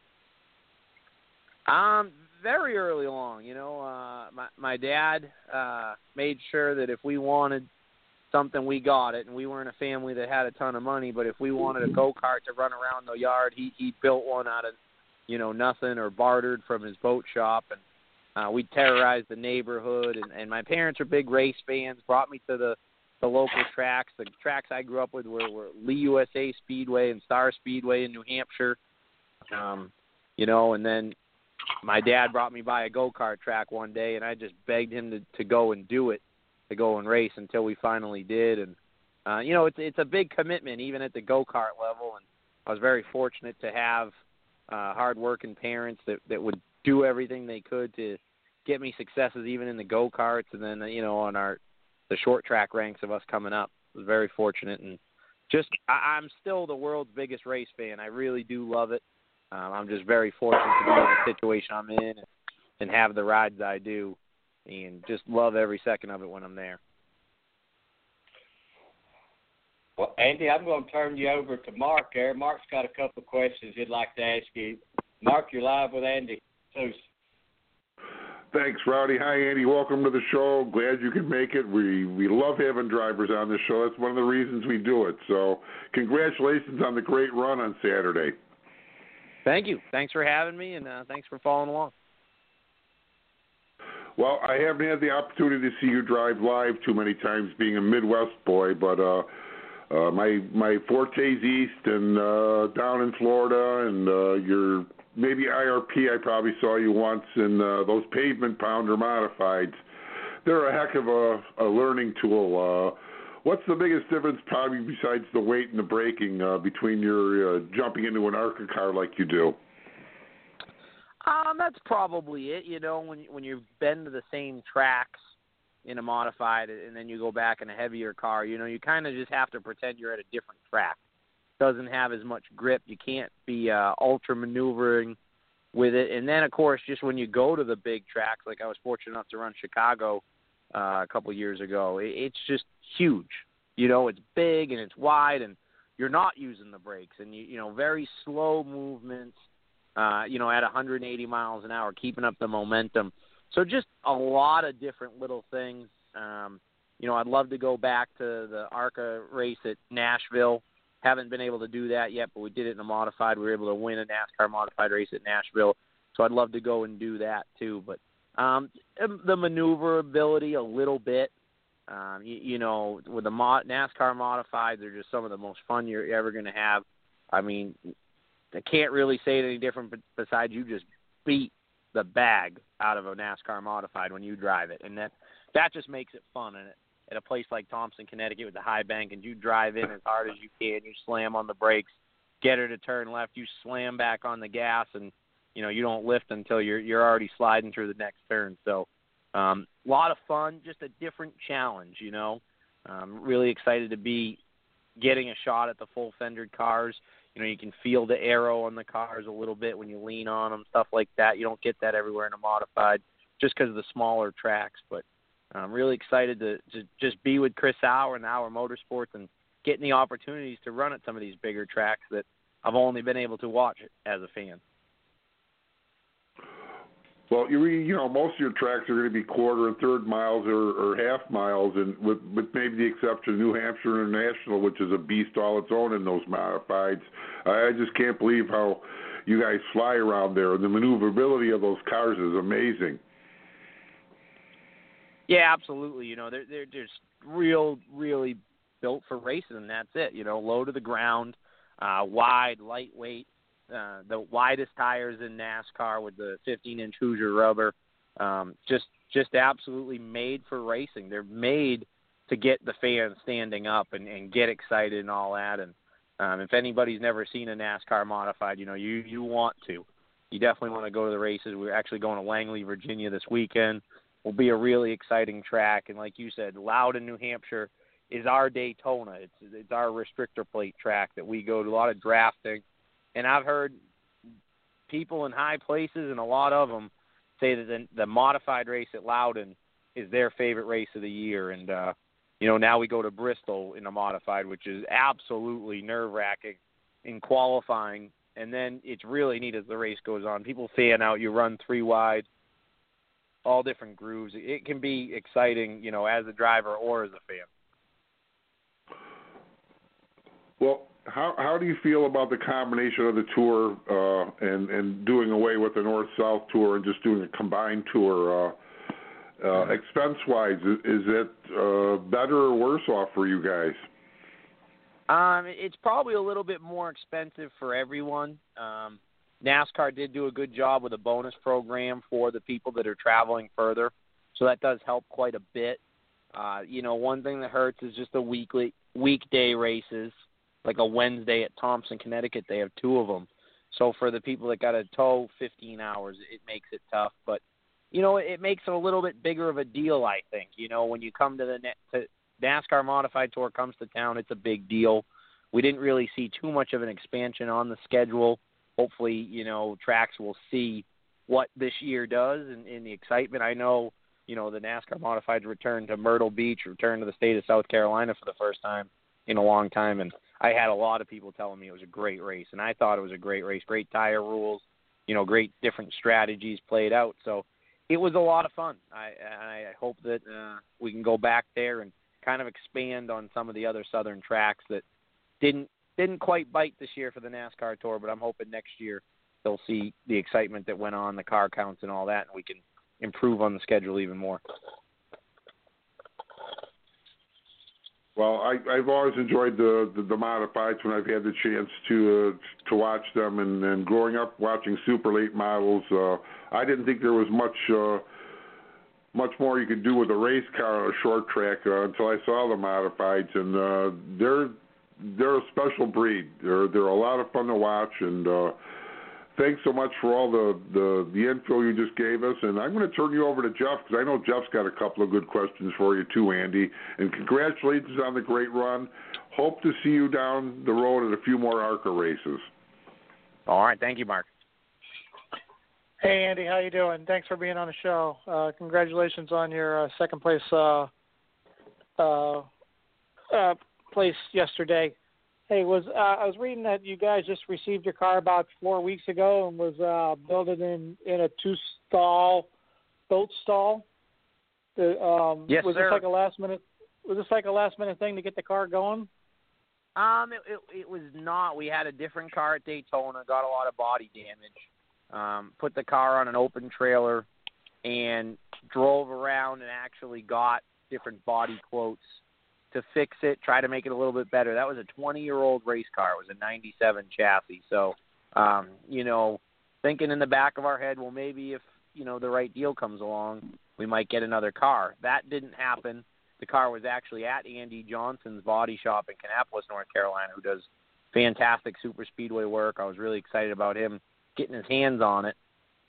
[SPEAKER 9] Um, very early along, you know, uh, my, my dad uh, made sure that if we wanted something, we got it, and we weren't a family that had a ton of money, but if we wanted a go-kart to run around the yard, he, he built one out of, you know, nothing or bartered from his boat shop, and uh, we terrorized the neighborhood, and, and my parents are big race fans, brought me to the, the local tracks. The tracks I grew up with were, were Lee U S A Speedway and Star Speedway in New Hampshire, um, you know, and then my dad brought me by a go-kart track one day, and I just begged him to, to go and do it, to go and race until we finally did. And, uh, you know, it's it's a big commitment even at the go-kart level, and I was very fortunate to have uh, hard-working parents that, that would do everything they could to get me successes even in the go-karts and then, you know, on our the short track ranks of us coming up. I was very fortunate, and just I, I'm still the world's biggest race fan. I really do love it. Um, I'm just very fortunate to be in the situation I'm in and, and have the rides I do and just love every second of it when I'm there.
[SPEAKER 4] Well, Andy, I'm going to turn you over to Mark there. Mark's got a couple of questions he'd like to ask you. Mark, you're live with Andy Seuss.
[SPEAKER 5] Thanks, Rowdy. Hi, Andy. Welcome to the show. Glad you could make it. We we love having drivers on the show. That's one of the reasons we do it. So congratulations on the great run on Saturday.
[SPEAKER 9] Thank you. Thanks for having me, and uh, thanks for following along.
[SPEAKER 5] Well, I haven't had the opportunity to see you drive live too many times, being a Midwest boy, but uh, uh, my my forte's east and uh, down in Florida, and uh, your maybe I R P. I probably saw you once in uh, those pavement pounder modifieds. They're a heck of a, a learning tool. Uh, what's the biggest difference, probably besides the weight and the braking, uh, between your uh, jumping into an ARCA car like you do?
[SPEAKER 9] Um, that's probably it. You know, when when you've been to the same tracks in a modified, and then you go back in a heavier car, you know, you kind of just have to pretend you're at a different track. Doesn't have as much grip. You can't be uh, ultra maneuvering with it. And then, of course, just when you go to the big tracks, like I was fortunate enough to run Chicago uh, a couple years ago, it, it's just huge. You know, it's big and it's wide, and you're not using the brakes, and you you know, very slow movements. Uh, you know, at one hundred eighty miles an hour, keeping up the momentum. So just a lot of different little things. Um, you know, I'd love to go back to the ARCA race at Nashville. Haven't been able to do that yet, but we did it in a modified. We were able to win a NASCAR modified race at Nashville. So I'd love to go and do that too. But um, the maneuverability a little bit. Um, you, you know, with the mod, NASCAR modified, they're just some of the most fun you're ever going to have. I mean, I can't really say it any different besides you just beat the bag out of a NASCAR modified when you drive it. And that that just makes it fun. And at a place like Thompson, Connecticut with the high bank, and you drive in as hard as you can, you slam on the brakes, get her to turn left, you slam back on the gas, and, you know, you don't lift until you're you're already sliding through the next turn. So um, a lot of fun, just a different challenge, you know. Um, really excited to be getting a shot at the full-fendered cars. You know, you can feel the aero on the cars a little bit when you lean on them, stuff like that. You don't get that everywhere in a modified just because of the smaller tracks. But I'm really excited to, to just be with Chris Sauer and Auer Motorsports and getting the opportunities to run at some of these bigger tracks that I've only been able to watch as a fan.
[SPEAKER 5] Well, you you know, most of your tracks are going to be quarter and third miles or, or half miles, and with, with maybe the exception of New Hampshire International, which is a beast all its own in those modifieds. I just can't believe how you guys fly around there, and the maneuverability of those cars is amazing.
[SPEAKER 9] Yeah, absolutely. You know, they're they're just real, really built for racing, and that's it. You know, low to the ground, uh, wide, lightweight. Uh, the widest tires in NASCAR with the fifteen inch Hoosier rubber, um, just just absolutely made for racing. They're made to get the fans standing up and, and get excited and all that. And um, if anybody's never seen a NASCAR modified, you know, you, you want to. You definitely want to go to the races. We're actually going to Langley, Virginia this weekend. Will be a really exciting track. And like you said, Loudon, New Hampshire is our Daytona. It's it's our restrictor plate track that we go to, a lot of drafting. And I've heard people in high places, and a lot of them, say that the, the modified race at Loudon is their favorite race of the year. And, uh, you know, now we go to Bristol in a modified, which is absolutely nerve-wracking in qualifying. And then it's really neat as the race goes on. People fan out. You run three wide, all different grooves. It can be exciting, you know, as a driver or as a fan.
[SPEAKER 5] Well, How how do you feel about the combination of the tour uh, and and doing away with the North-South tour and just doing a combined tour? Uh, uh, expense-wise, is, is it uh, better or worse off for you guys?
[SPEAKER 9] Um, it's probably a little bit more expensive for everyone. Um, NASCAR did do a good job with a bonus program for the people that are traveling further, so that does help quite a bit. Uh, you know, one thing that hurts is just the weekly weekday races. Like a Wednesday at Thompson, Connecticut, they have two of them. So for the people that got to tow fifteen hours, it makes it tough. But, you know, it makes it a little bit bigger of a deal, I think. You know, when you come to the to NASCAR Modified Tour comes to town, it's a big deal. We didn't really see too much of an expansion on the schedule. Hopefully, you know, tracks will see what this year does and, and the excitement. I know, you know, the NASCAR Modifieds return to Myrtle Beach, return to the state of South Carolina for the first time in a long time, and I had a lot of people telling me it was a great race, and I thought it was a great race, great tire rules, you know, great different strategies played out. So it was a lot of fun. I, I hope that uh, we can go back there and kind of expand on some of the other southern tracks that didn't didn't quite bite this year for the NASCAR Tour, but I'm hoping next year they'll see the excitement that went on, the car counts and all that, and we can improve on the schedule even more.
[SPEAKER 5] Well, I, I've always enjoyed the, the, the modifieds when I've had the chance to uh, to watch them, and, and growing up watching super late models, uh, I didn't think there was much uh, much more you could do with a race car on a short track uh, until I saw the modifieds, and uh, they're they're a special breed. They're they're a lot of fun to watch, and uh, thanks so much for all the, the, the info you just gave us. And I'm going to turn you over to Jeff, because I know Jeff's got a couple of good questions for you too, Andy. And congratulations on the great run. Hope to see you down the road at a few more ARCA races.
[SPEAKER 9] All right. Thank you, Mark.
[SPEAKER 6] Hey, Andy. How you doing? Thanks for being on the show. Uh, congratulations on your uh, second place uh, uh, uh, place yesterday. Hey, was uh, I was reading that you guys just received your car about four weeks ago and was uh, building in, in a two stall boat stall. The, um,
[SPEAKER 9] yes,
[SPEAKER 6] was
[SPEAKER 9] sir.
[SPEAKER 6] this like a last minute? Was this like a last minute thing to get the car going?
[SPEAKER 9] Um, it, it, it was not. We had a different car at Daytona, got a lot of body damage. Um, put the car on an open trailer and drove around and actually got different body quotes to fix it, try to make it a little bit better. That was a twenty-year-old race car. It was a ninety-seven chassis. So, um, you know, thinking in the back of our head, well, maybe if, you know, the right deal comes along, we might get another car. That didn't happen. The car was actually at Andy Johnson's body shop in Kannapolis, North Carolina, who does fantastic super speedway work. I was really excited about him getting his hands on it.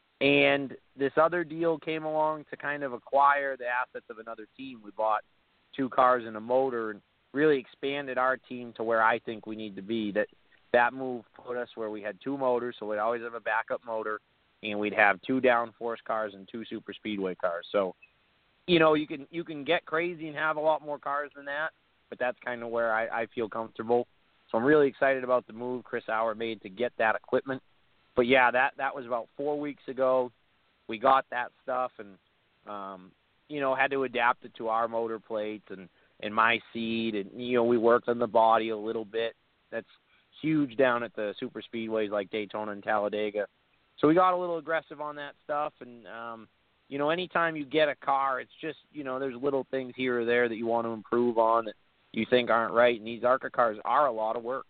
[SPEAKER 9] And this other deal came along to kind of acquire the assets of another team. We bought two cars and a motor and really expanded our team to where I think we need to be. That that move put us where we had two motors, so we'd always have a backup motor, and we'd have two downforce cars and two super speedway cars. So, you know, you can you can get crazy and have a lot more cars than that, but that's kind of where I, I feel comfortable. So I'm really excited about the move Chris Auer made to get that equipment. But yeah, that that was about four weeks ago. We got that stuff and um you know, had to adapt it to our motor plates and, and my seat. And, you know, we worked on the body a little bit. That's huge down at the super speedways like Daytona and Talladega. So we got a little aggressive on that stuff. And, um, you know, anytime you get a car, it's just, you know, there's little things here or there that you want to improve on that you think aren't right. And these ARCA cars are a lot of work.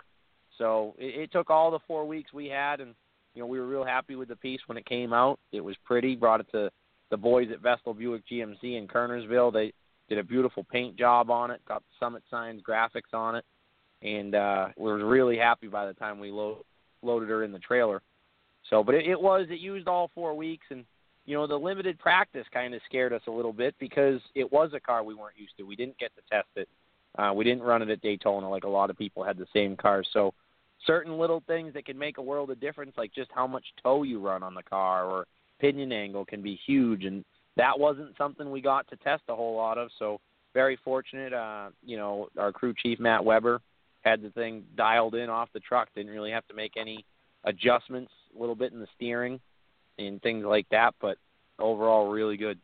[SPEAKER 9] So it, it took all the four weeks we had. And, you know, we were real happy with the piece when it came out. It was pretty, brought it to the boys at Vestal Buick G M C in Kernersville. They did a beautiful paint job on it, got the Summit Signs graphics on it, and uh, we were really happy by the time we load, loaded her in the trailer. So, but it, it was, it used all four weeks, and, you know, the limited practice kind of scared us a little bit because it was a car we weren't used to. We didn't get to test it. Uh, we didn't run it at Daytona like a lot of people had the same cars. So certain little things that can make a world of difference, like just how much toe you run on the car or pinion angle, can be huge, and that wasn't something we got to test a whole lot of. So very fortunate. Uh, you know, our crew chief Matt Weber had the thing dialed in off the truck. Didn't really have to make any adjustments. A little bit in the steering and things like that, but overall really good.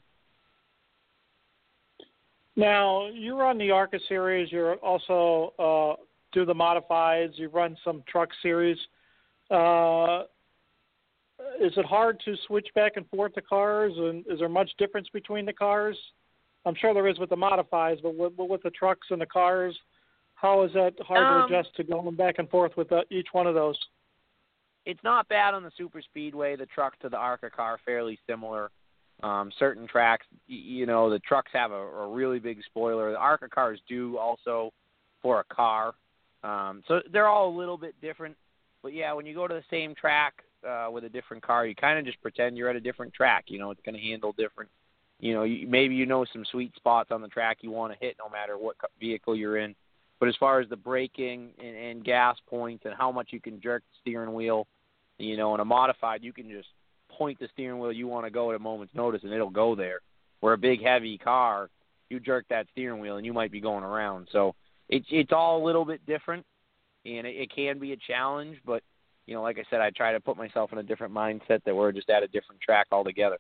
[SPEAKER 6] Now you run the ARCA series. You're also uh, do the modifieds. You run some truck series. Uh, Is it hard to switch back and forth the cars, and is there much difference between the cars? I'm sure there is with the modifieds, but with, with the trucks and the cars, how is that hard
[SPEAKER 9] um,
[SPEAKER 6] to adjust to going back and forth with the, each one of those?
[SPEAKER 9] It's not bad on the super speedway. The truck to the ARCA car fairly similar. Um, certain tracks, you know, the trucks have a, a really big spoiler. The ARCA cars do also for a car, um, so they're all a little bit different. But yeah, when you go to the same track uh, with a different car, you kind of just pretend you're at a different track. You know, it's going to handle different. You know, you, maybe you know some sweet spots on the track you want to hit no matter what vehicle you're in. But as far as the braking and, and gas points and how much you can jerk the steering wheel, you know, in a modified, you can just point the steering wheel you want to go at a moment's notice and it'll go there. Where a big, heavy car, you jerk that steering wheel and you might be going around. So it's it's all a little bit different, and it, it can be a challenge. But, you know, like I said, I try to put myself in a different mindset that we're just at a different track altogether.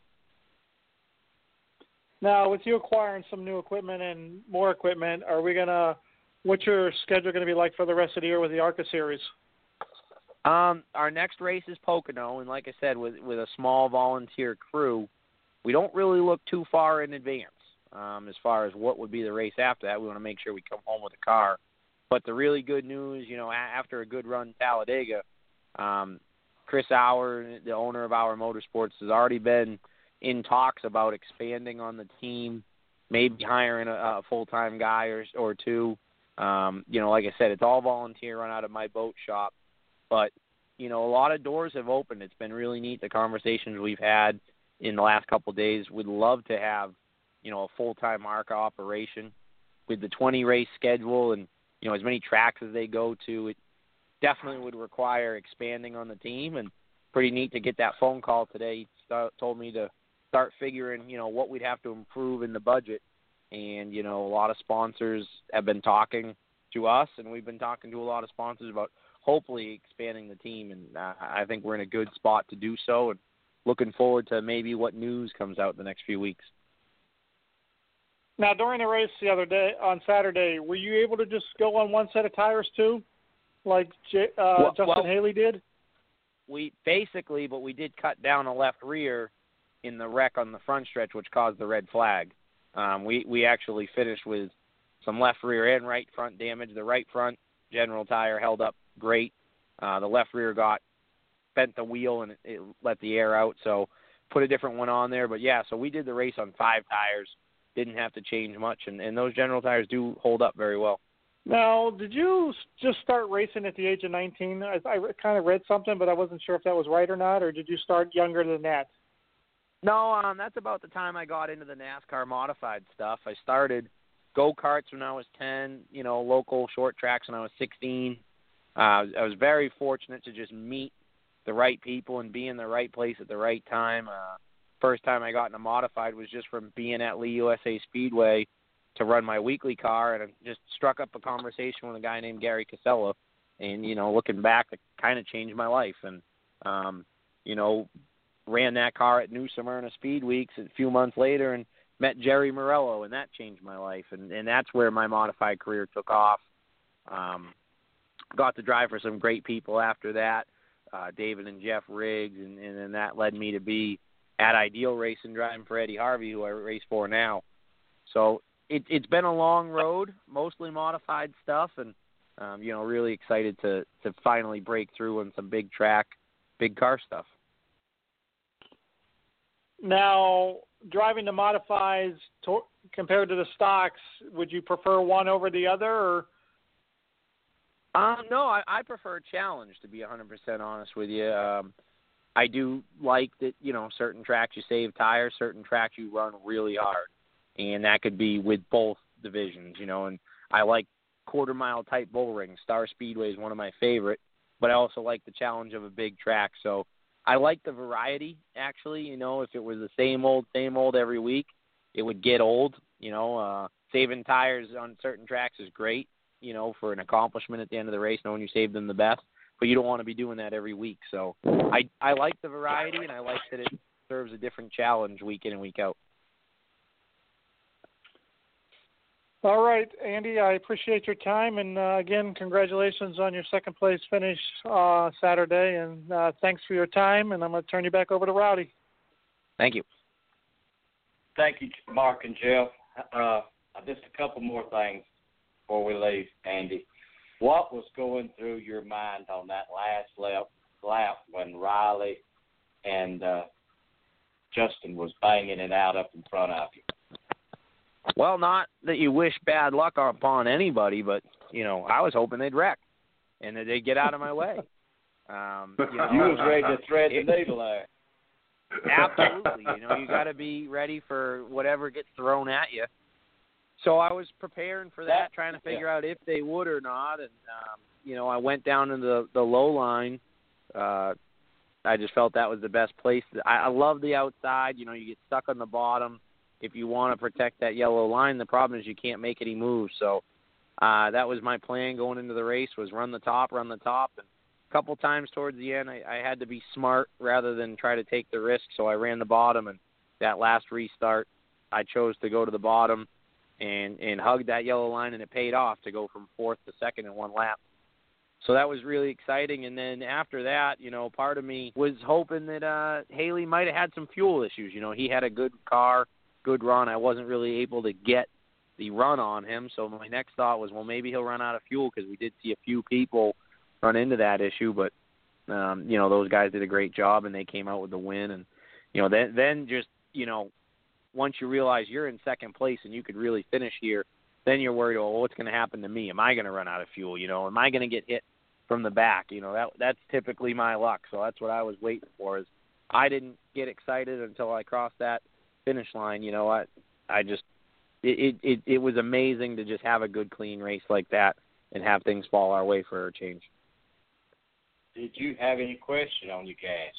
[SPEAKER 6] Now, with you acquiring some new equipment and more equipment, are we going to – what's your schedule going to be like for the rest of the year with the ARCA series?
[SPEAKER 9] Um, our next race is Pocono, and like I said, with with a small volunteer crew, we don't really look too far in advance um, as far as what would be the race after that. We want to make sure we come home with a car. But the really good news, you know, a- after a good run in Talladega, um, Chris Auer, the owner of Auer Motorsports, has already been in talks about expanding on the team, maybe hiring a, a full-time guy or, or two. Um, you know, like I said, it's all volunteer run out of my boat shop. But, you know, a lot of doors have opened. It's been really neat, the conversations we've had in the last couple of days. We'd love to have, you know, a full-time ARCA operation with the twenty-race schedule and, you know, as many tracks as they go to. It definitely would require expanding on the team, and pretty neat to get that phone call today. He start, told me to start figuring, you know, what we'd have to improve in the budget. And, you know, a lot of sponsors have been talking to us, and we've been talking to a lot of sponsors about hopefully expanding the team. And uh, I think we're in a good spot to do so, and looking forward to maybe what news comes out in the next few weeks.
[SPEAKER 6] Now, during the race the other day, on Saturday, were you able to just go on one set of tires too, like J, uh,
[SPEAKER 9] well,
[SPEAKER 6] Justin
[SPEAKER 9] well,
[SPEAKER 6] Haley did?
[SPEAKER 9] We basically, but we did cut down a left rear in the wreck on the front stretch, which caused the red flag. Um, we, we actually finished with some left rear and right front damage. The right front general tire held up great. Uh, the left rear got bent the wheel and it, it let the air out, so put a different one on there. But, yeah, so we did the race on five tires, didn't have to change much, and, and those general tires do hold up very well.
[SPEAKER 6] Now, did you just start racing at the age of nineteen? I, I kind of read something, but I wasn't sure if that was right or not, or did you start younger than that?
[SPEAKER 9] No, um, that's about the time I got into the NASCAR modified stuff. I started go-karts when I was ten, you know, local short tracks when I was sixteen. Uh, I was very fortunate to just meet the right people and be in the right place at the right time. Uh, first time I got into modified was just from being at Lee U S A Speedway to run my weekly car, and I just struck up a conversation with a guy named Gary Casella. And, you know, looking back, it kind of changed my life. And, um, you know, ran that car at New Smyrna Speed Weeks a few months later and met Jerry Morello, and that changed my life. And, and that's where my modified career took off. Um, got to drive for some great people after that, uh, David and Jeff Riggs, and, and then that led me to be at Ideal Racing driving for Eddie Harvey, who I race for now. So it, it's been a long road, mostly modified stuff, and, um, you know, really excited to, to finally break through on some big track, big car stuff.
[SPEAKER 6] Now, driving the modifieds to, compared to the stocks, would you prefer one over the other? Or?
[SPEAKER 9] Um, no, I, I prefer challenge, to be one hundred percent honest with you. Um, I do like that, you know, certain tracks you save tires, certain tracks you run really hard. And that could be with both divisions, you know. And I like quarter-mile type bull ring. Star Speedway is one of my favorite, but I also like the challenge of a big track. So I like the variety, actually. You know, if it was the same old, same old every week, it would get old. You know, uh, saving tires on certain tracks is great, you know, for an accomplishment at the end of the race, knowing you saved them the best. But you don't want to be doing that every week. So I, I like the variety, and I like that it serves a different challenge week in and week out.
[SPEAKER 6] All right, Andy, I appreciate your time. And, uh, again, congratulations on your second-place finish uh, Saturday. And uh, thanks for your time. And I'm going to turn you back over to Rowdy.
[SPEAKER 9] Thank you.
[SPEAKER 4] Thank you, Mark and Jeff. Uh, just a couple more things before we leave, Andy. What was going through your mind on that last lap, lap when Riley and uh, Justin was banging it out up in front of you?
[SPEAKER 9] Well, not that you wish bad luck upon anybody, but, you know, I was hoping they'd wreck and that they'd get out of my way. Um, you, know,
[SPEAKER 4] you was ready to thread the needle there.
[SPEAKER 9] Absolutely. You know, you got to be ready for whatever gets thrown at you. So I was preparing for that, that trying to figure yeah. out if they would or not. And, um, you know, I went down into the, the low line. Uh, I just felt that was the best place. I, I love the outside. You know, you get stuck on the bottom. If you want to protect that yellow line, the problem is you can't make any moves. So uh, that was my plan going into the race, was run the top, run the top. And a couple times towards the end, I, I had to be smart rather than try to take the risk. So I ran the bottom, and that last restart, I chose to go to the bottom and, and hug that yellow line, and it paid off to go from fourth to second in one lap. So that was really exciting. And then after that, you know, part of me was hoping that uh, Haley might have had some fuel issues. You know, he had a good car, good run. I wasn't really able to get the run on him. So my next thought was, well, maybe he'll run out of fuel, because we did see a few people run into that issue. But, um, you know, those guys did a great job, and they came out with the win. And, you know, then, then just, you know, once you realize you're in second place and you could really finish here, then you're worried, well, what's going to happen to me? Am I going to run out of fuel? You know, am I going to get hit from the back? You know, that that's typically my luck. So that's what I was waiting for. Is I didn't get excited until I crossed that finish line. You know, I I just it it it was amazing to just have a good clean race like that and have things fall our way for a change.
[SPEAKER 4] Did you have any question on your gas?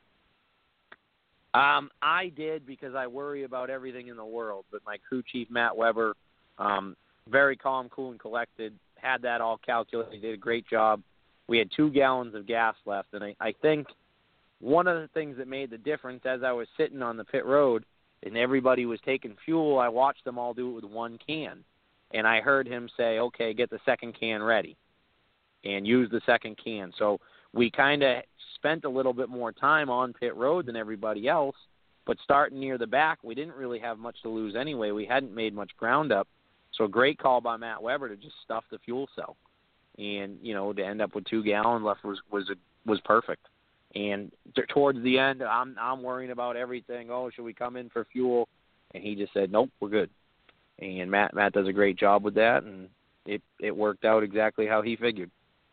[SPEAKER 9] Um, I did, because I worry about everything in the world. But my crew chief, Matt Weber, um, very calm, cool, and collected, had that all calculated. He did a great job. We had two gallons of gas left, and I, I think one of the things that made the difference, as I was sitting on the pit road and everybody was taking fuel, I watched them all do it with one can. And I heard him say, okay, get the second can ready, and use the second can. So we kind of spent a little bit more time on pit road than everybody else, but starting near the back, we didn't really have much to lose anyway. We hadn't made much ground up. So a great call by Matt Weber to just stuff the fuel cell. And, you know, to end up with two gallons left was was was perfect. And t- towards the end, I'm I'm worrying about everything. Oh, should we come in for fuel? And he just said, nope, we're good. And Matt Matt does a great job with that, and it, it worked out exactly how he figured.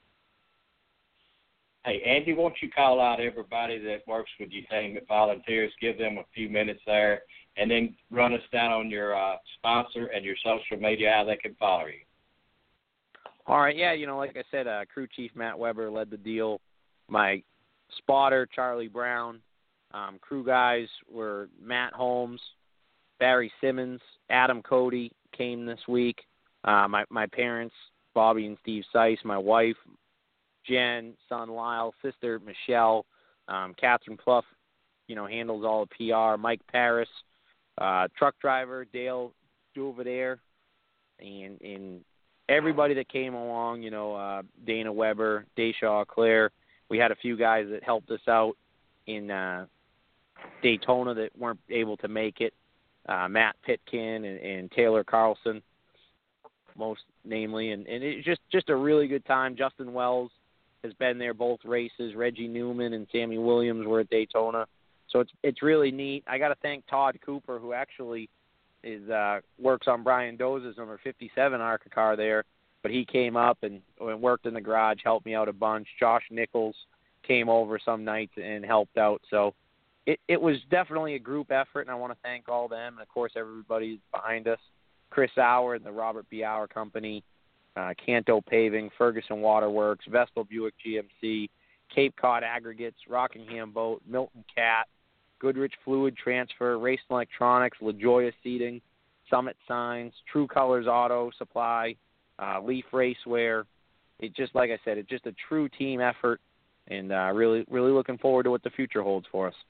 [SPEAKER 4] Hey, Andy, won't you call out everybody that works with your team that volunteers, give them a few minutes there, and then run us down on your uh, sponsor and your social media, how they can follow you.
[SPEAKER 9] All right, yeah, you know, like I said, uh, crew chief Matt Weber led the deal. My spotter, Charlie Brown. Um, crew guys were Matt Holmes, Barry Simmons, Adam Cody came this week. Uh, my, my parents, Bobby and Steve Seiss, my wife, Jen, son Lyle, sister Michelle, um, Catherine Pluff, you know, handles all the P R, Mike Paris, uh, truck driver, Dale Duvadair, and, and everybody that came along, you know, uh, Dana Weber, Deshaw, Claire. We had a few guys that helped us out in uh, Daytona that weren't able to make it, uh, Matt Pitkin and, and Taylor Carlson, most namely. And, and it's just, just a really good time. Justin Wells has been there both races. Reggie Newman and Sammy Williams were at Daytona. So it's it's really neat. I got to thank Todd Cooper, who actually is uh, works on Brian Doza's number fifty-seven ARCA car there, but he came up and, and worked in the garage, helped me out a bunch. Josh Nichols came over some nights and helped out. So it, it was definitely a group effort, and I want to thank all them. And, of course, everybody behind us, Chris Auer and the Robert B. Auer Company, uh, Canto Paving, Ferguson Waterworks, Vestal Buick G M C, Cape Cod Aggregates, Rockingham Boat, Milton Cat, Goodrich Fluid Transfer, Racing Electronics, LaJoya Seating, Summit Signs, True Colors Auto Supply, uh, Leaf Racewear. It just, like I said, it's just a true team effort, and uh, really, really looking forward to what the future holds for us.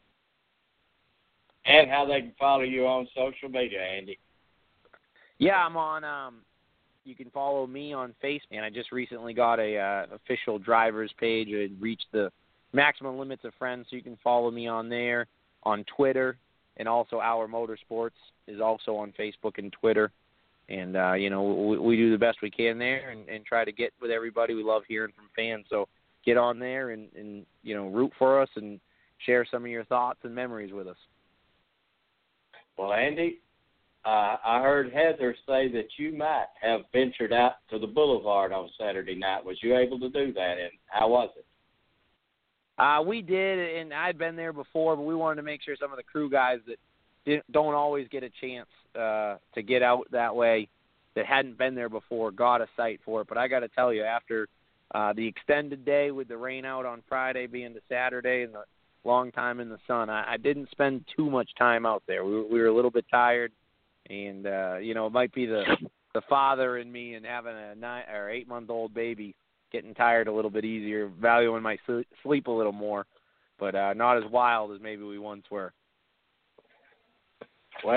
[SPEAKER 4] And how they can follow you on social media, Andy.
[SPEAKER 9] Yeah, I'm on. Um, you can follow me on Facebook, and I just recently got a uh, official driver's page. I reached the maximum limits of friends, so you can follow me on there, on Twitter, and also Our Motorsports is also on Facebook and Twitter. And, uh, you know, we, we do the best we can there and, and try to get with everybody. We love hearing from fans. So get on there and, and, you know, root for us and share some of your thoughts and memories with us.
[SPEAKER 4] Well, Andy, uh, I heard Heather say that you might have ventured out to the boulevard on Saturday night. Was you able to do that, and how was it?
[SPEAKER 9] Uh, we did, and I'd been there before, but we wanted to make sure some of the crew guys that didn't, don't always get a chance uh, to get out that way, that hadn't been there before, got a sight for it. But I got to tell you, after uh, the extended day with the rain out on Friday being the Saturday and the long time in the sun, I, I didn't spend too much time out there. We were, we were a little bit tired, and, uh, you know, it might be the the father in me and having a nine or eight-month-old baby getting tired a little bit easier, valuing my sleep a little more, but uh, not as wild as maybe we once were.
[SPEAKER 4] Well,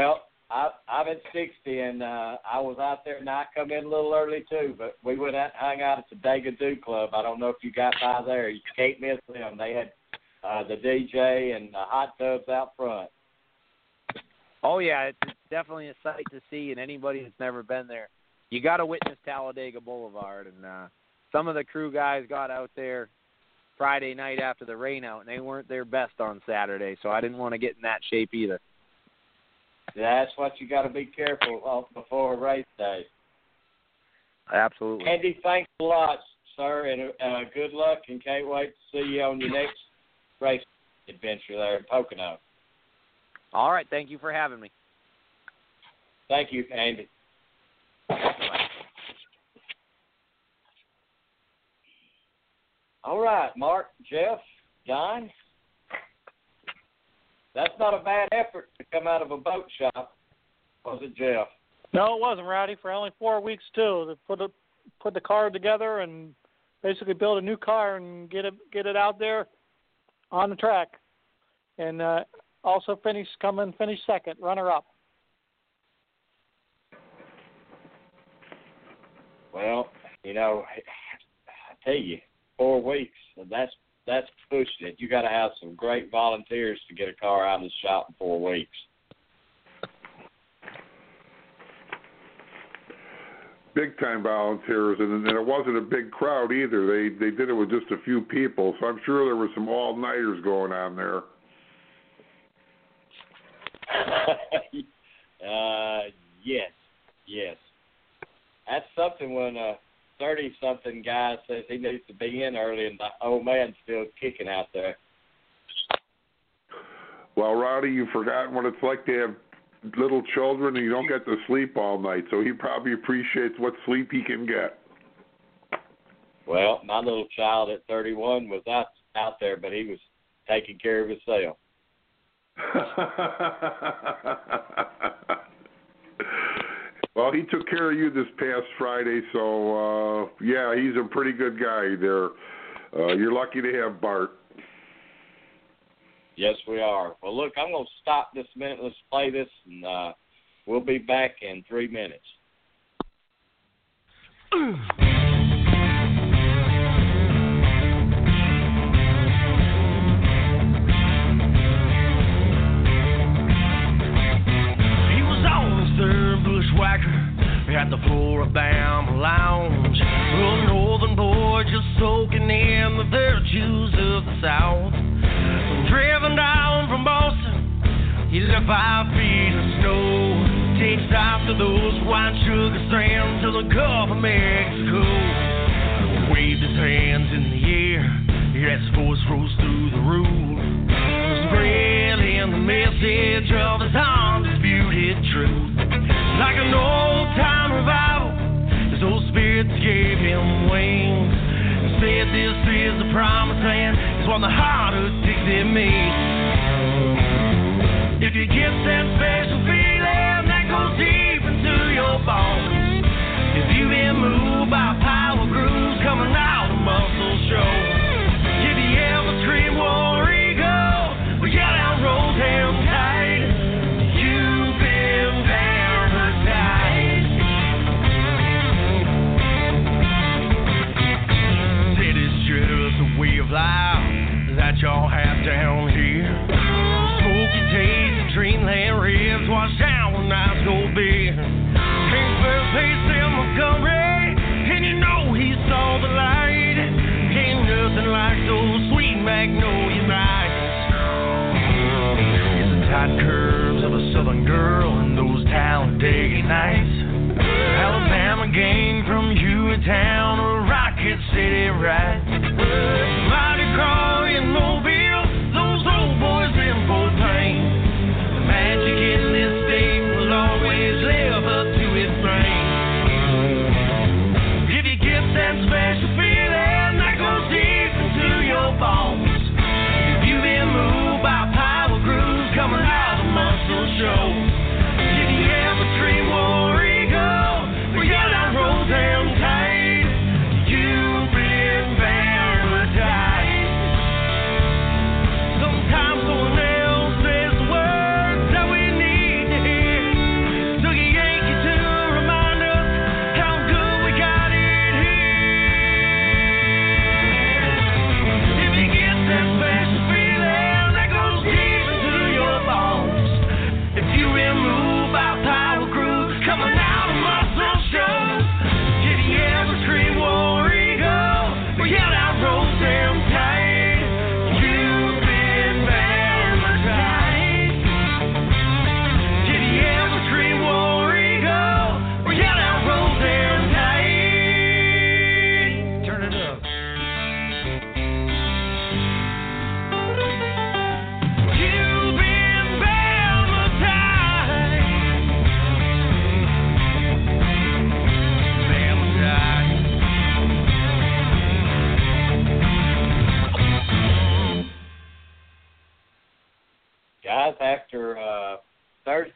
[SPEAKER 4] I, I'm at sixty, and uh, I was out there, and I come in a little early too. But we went out and hung out at the Dagadoo Club. I don't know if you got by there. You can't miss them. They had uh, the D J and the hot tubs out front.
[SPEAKER 9] Oh yeah, it's definitely a sight to see, and anybody that's never been there, you got to witness Talladega Boulevard. And uh, some of the crew guys got out there Friday night after the rain out, and they weren't their best on Saturday, so I didn't want to get in that shape either.
[SPEAKER 4] That's what you got to be careful of before a race day.
[SPEAKER 9] Absolutely.
[SPEAKER 4] Andy, thanks a lot, sir, and uh, good luck, and can't wait to see you on your next race adventure there in Pocono.
[SPEAKER 9] All right, thank you for having me.
[SPEAKER 4] Thank you, Andy. All right, Mark, Jeff, John. That's not a bad effort to come out of a boat shop, was it, Jeff?
[SPEAKER 6] No, it wasn't, Rowdy. For only four weeks, too, to put a, put the car together and basically build a new car and get it get it out there on the track, and uh, also finish come and finish second, runner up.
[SPEAKER 4] Well, you know, I tell you, four weeks. That's that's pushing it. You got to have some great volunteers to get a car out of the shop in four weeks.
[SPEAKER 5] Big time volunteers, and, and it wasn't a big crowd either. They they did it with just a few people, so I'm sure there were some all nighters going on there.
[SPEAKER 4] uh, yes, yes. That's something when a thirty-something guy says he needs to be in early, and the old man's still kicking out there.
[SPEAKER 5] Well, Rowdy, you've forgotten what it's like to have little children, and you don't get to sleep all night, so he probably appreciates what sleep he can get.
[SPEAKER 4] Well, my little child at thirty-one was out, out there, but he was taking care of himself.
[SPEAKER 5] Well, he took care of you this past Friday, so, uh, yeah, he's a pretty good guy there. Uh, you're lucky to have Bart.
[SPEAKER 4] Yes, we are. Well, look, I'm going to stop this minute. Let's play this, and uh, we'll be back in three minutes.
[SPEAKER 10] Bushwhacker at the Floribama Lounge, a northern boy just soaking in the virtues of the South. When driven down from Boston, he left five feet of snow. Takes after those white sugar strands to the Gulf of Mexico. Waved his hands in the air, as his voice rose through the roof, spreading the message of his undisputed truth. Like an old-time revival, his old spirits gave him wings and said this is the promised land, is what the heart of Dixie means. If you get that special feeling that goes deep into your bones, if you've been moved by power grooves coming out of muscle show, if you ever scream war eagle, we got out rolled down tight, you've been bad. Way of life that y'all have down here. Smoky taste, dreamland ribs, washed down when nights go bare. Came first place in Montgomery, and you know he saw the light. Ain't nothing like those sweet magnolia nights. It's the tight curves of a southern girl and those Talladega nights. Alabama gang from Hueytown or Rocket City, right? Mighty Crawley and Mobile, those old boys in full pain. The magic in this state will always live up to its brain. If you get that special feeling that goes deep into your bones, if you've been moved by power grooves coming out of muscle show, if you ever dream war eagle, we got our roll down tight, you've been bad.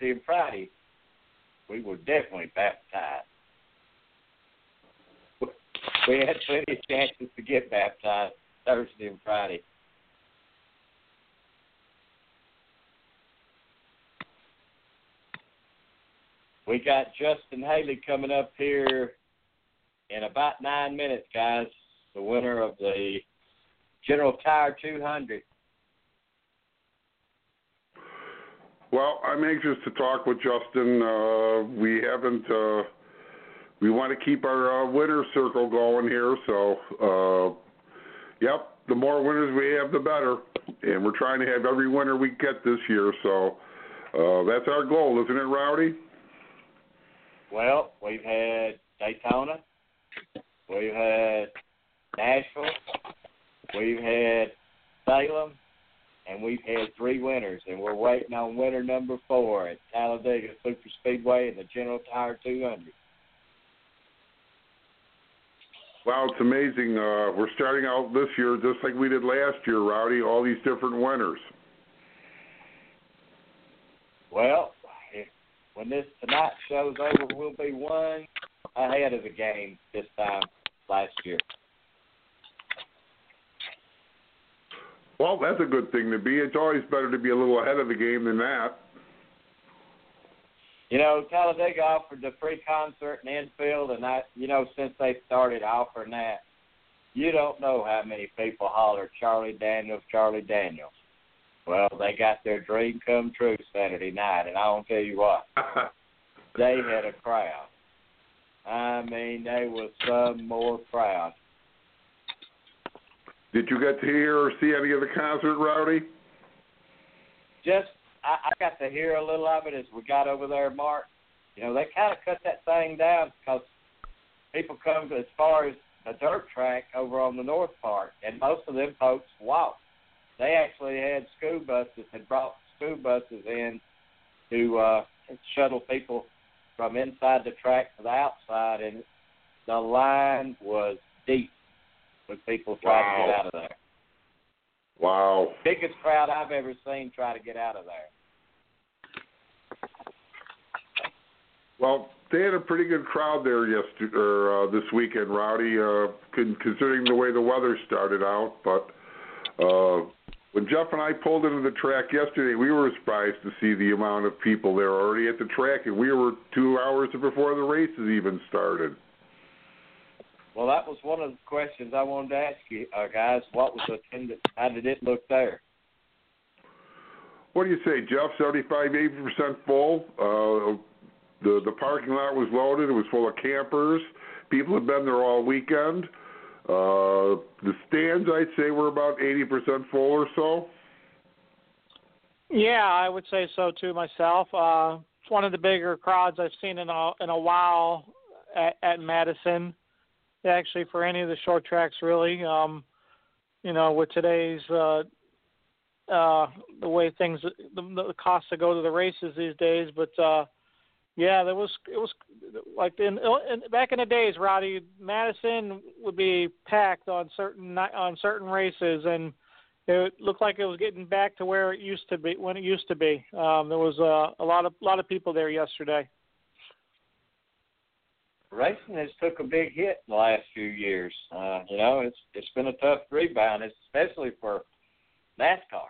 [SPEAKER 4] Thursday and Friday, we were definitely baptized. We had plenty of chances to get baptized Thursday and Friday. We got Justin Haley coming up here in about nine minutes, guys. The winner of the General Tire two hundred.
[SPEAKER 5] Well, I'm anxious to talk with Justin. Uh, we haven't. Uh, we want to keep our uh, winner circle going here. So, uh, yep, the more winners we have, the better. And we're trying to have every winner we get this year. So uh, that's our goal, isn't it, Rowdy?
[SPEAKER 4] Well, we've had Daytona, we've had Nashville, we've had Salem, and we've had three winners, and we're waiting on winner number four at Talladega Super Speedway and the General Tire two hundred.
[SPEAKER 5] Wow, it's amazing. Uh, we're starting out this year just like we did last year, Rowdy, all these different winners.
[SPEAKER 4] Well, when this tonight show's over, we'll be one ahead of the game this time last year.
[SPEAKER 5] Well, that's a good thing to be. It's always better to be a little ahead of the game than that.
[SPEAKER 4] You know, Talladega offered the free concert in infield, and I, you know, since they started offering that, you don't know how many people hollered Charlie Daniels, Charlie Daniels. Well, they got their dream come true Saturday night, and I won't tell you what, they had a crowd. I mean, there was some more crowd.
[SPEAKER 5] Did you get to hear or see any of the concert, Rowdy?
[SPEAKER 4] Just, I, I got to hear a little of it as we got over there, Mark. You know, they kind of cut that thing down because people come to as far as the dirt track over on the north part, and most of them folks walked. They actually had school buses and brought school buses in to uh, shuttle people from inside the track to the outside, and the line was deep with people trying
[SPEAKER 5] wow.
[SPEAKER 4] to get out of there.
[SPEAKER 5] Wow.
[SPEAKER 4] Biggest crowd I've ever seen try to get out of there.
[SPEAKER 5] Well, they had a pretty good crowd there yesterday, or uh, this weekend, Rowdy, uh, considering the way the weather started out. But uh, when Jeff and I pulled into the track yesterday, we were surprised to see the amount of people there already at the track, and we were two hours before the races even started.
[SPEAKER 4] Well, that was one of the questions I wanted to ask you, uh, guys. What was the attendance? How did it look there?
[SPEAKER 5] What do you say, Jeff? seventy-five, eighty percent full. Uh, the the parking lot was loaded. It was full of campers. People had been there all weekend. Uh, the stands, I'd say, were about eighty percent full or so.
[SPEAKER 6] Yeah, I would say so too myself. Uh, it's one of the bigger crowds I've seen in a in a while at, at Madison. Actually, for any of the short tracks, really. Um, you know, with today's uh, uh, the way things, the, the cost to go to the races these days. But uh, yeah, there was it was like in, in back in the days, Rowdy, Madison would be packed on certain on certain races, and it looked like it was getting back to where it used to be when it used to be. Um, there was uh, a lot of lot of people there yesterday.
[SPEAKER 4] Racing has took a big hit in the last few years. Uh, you know, it's it's been a tough rebound, especially for NASCAR.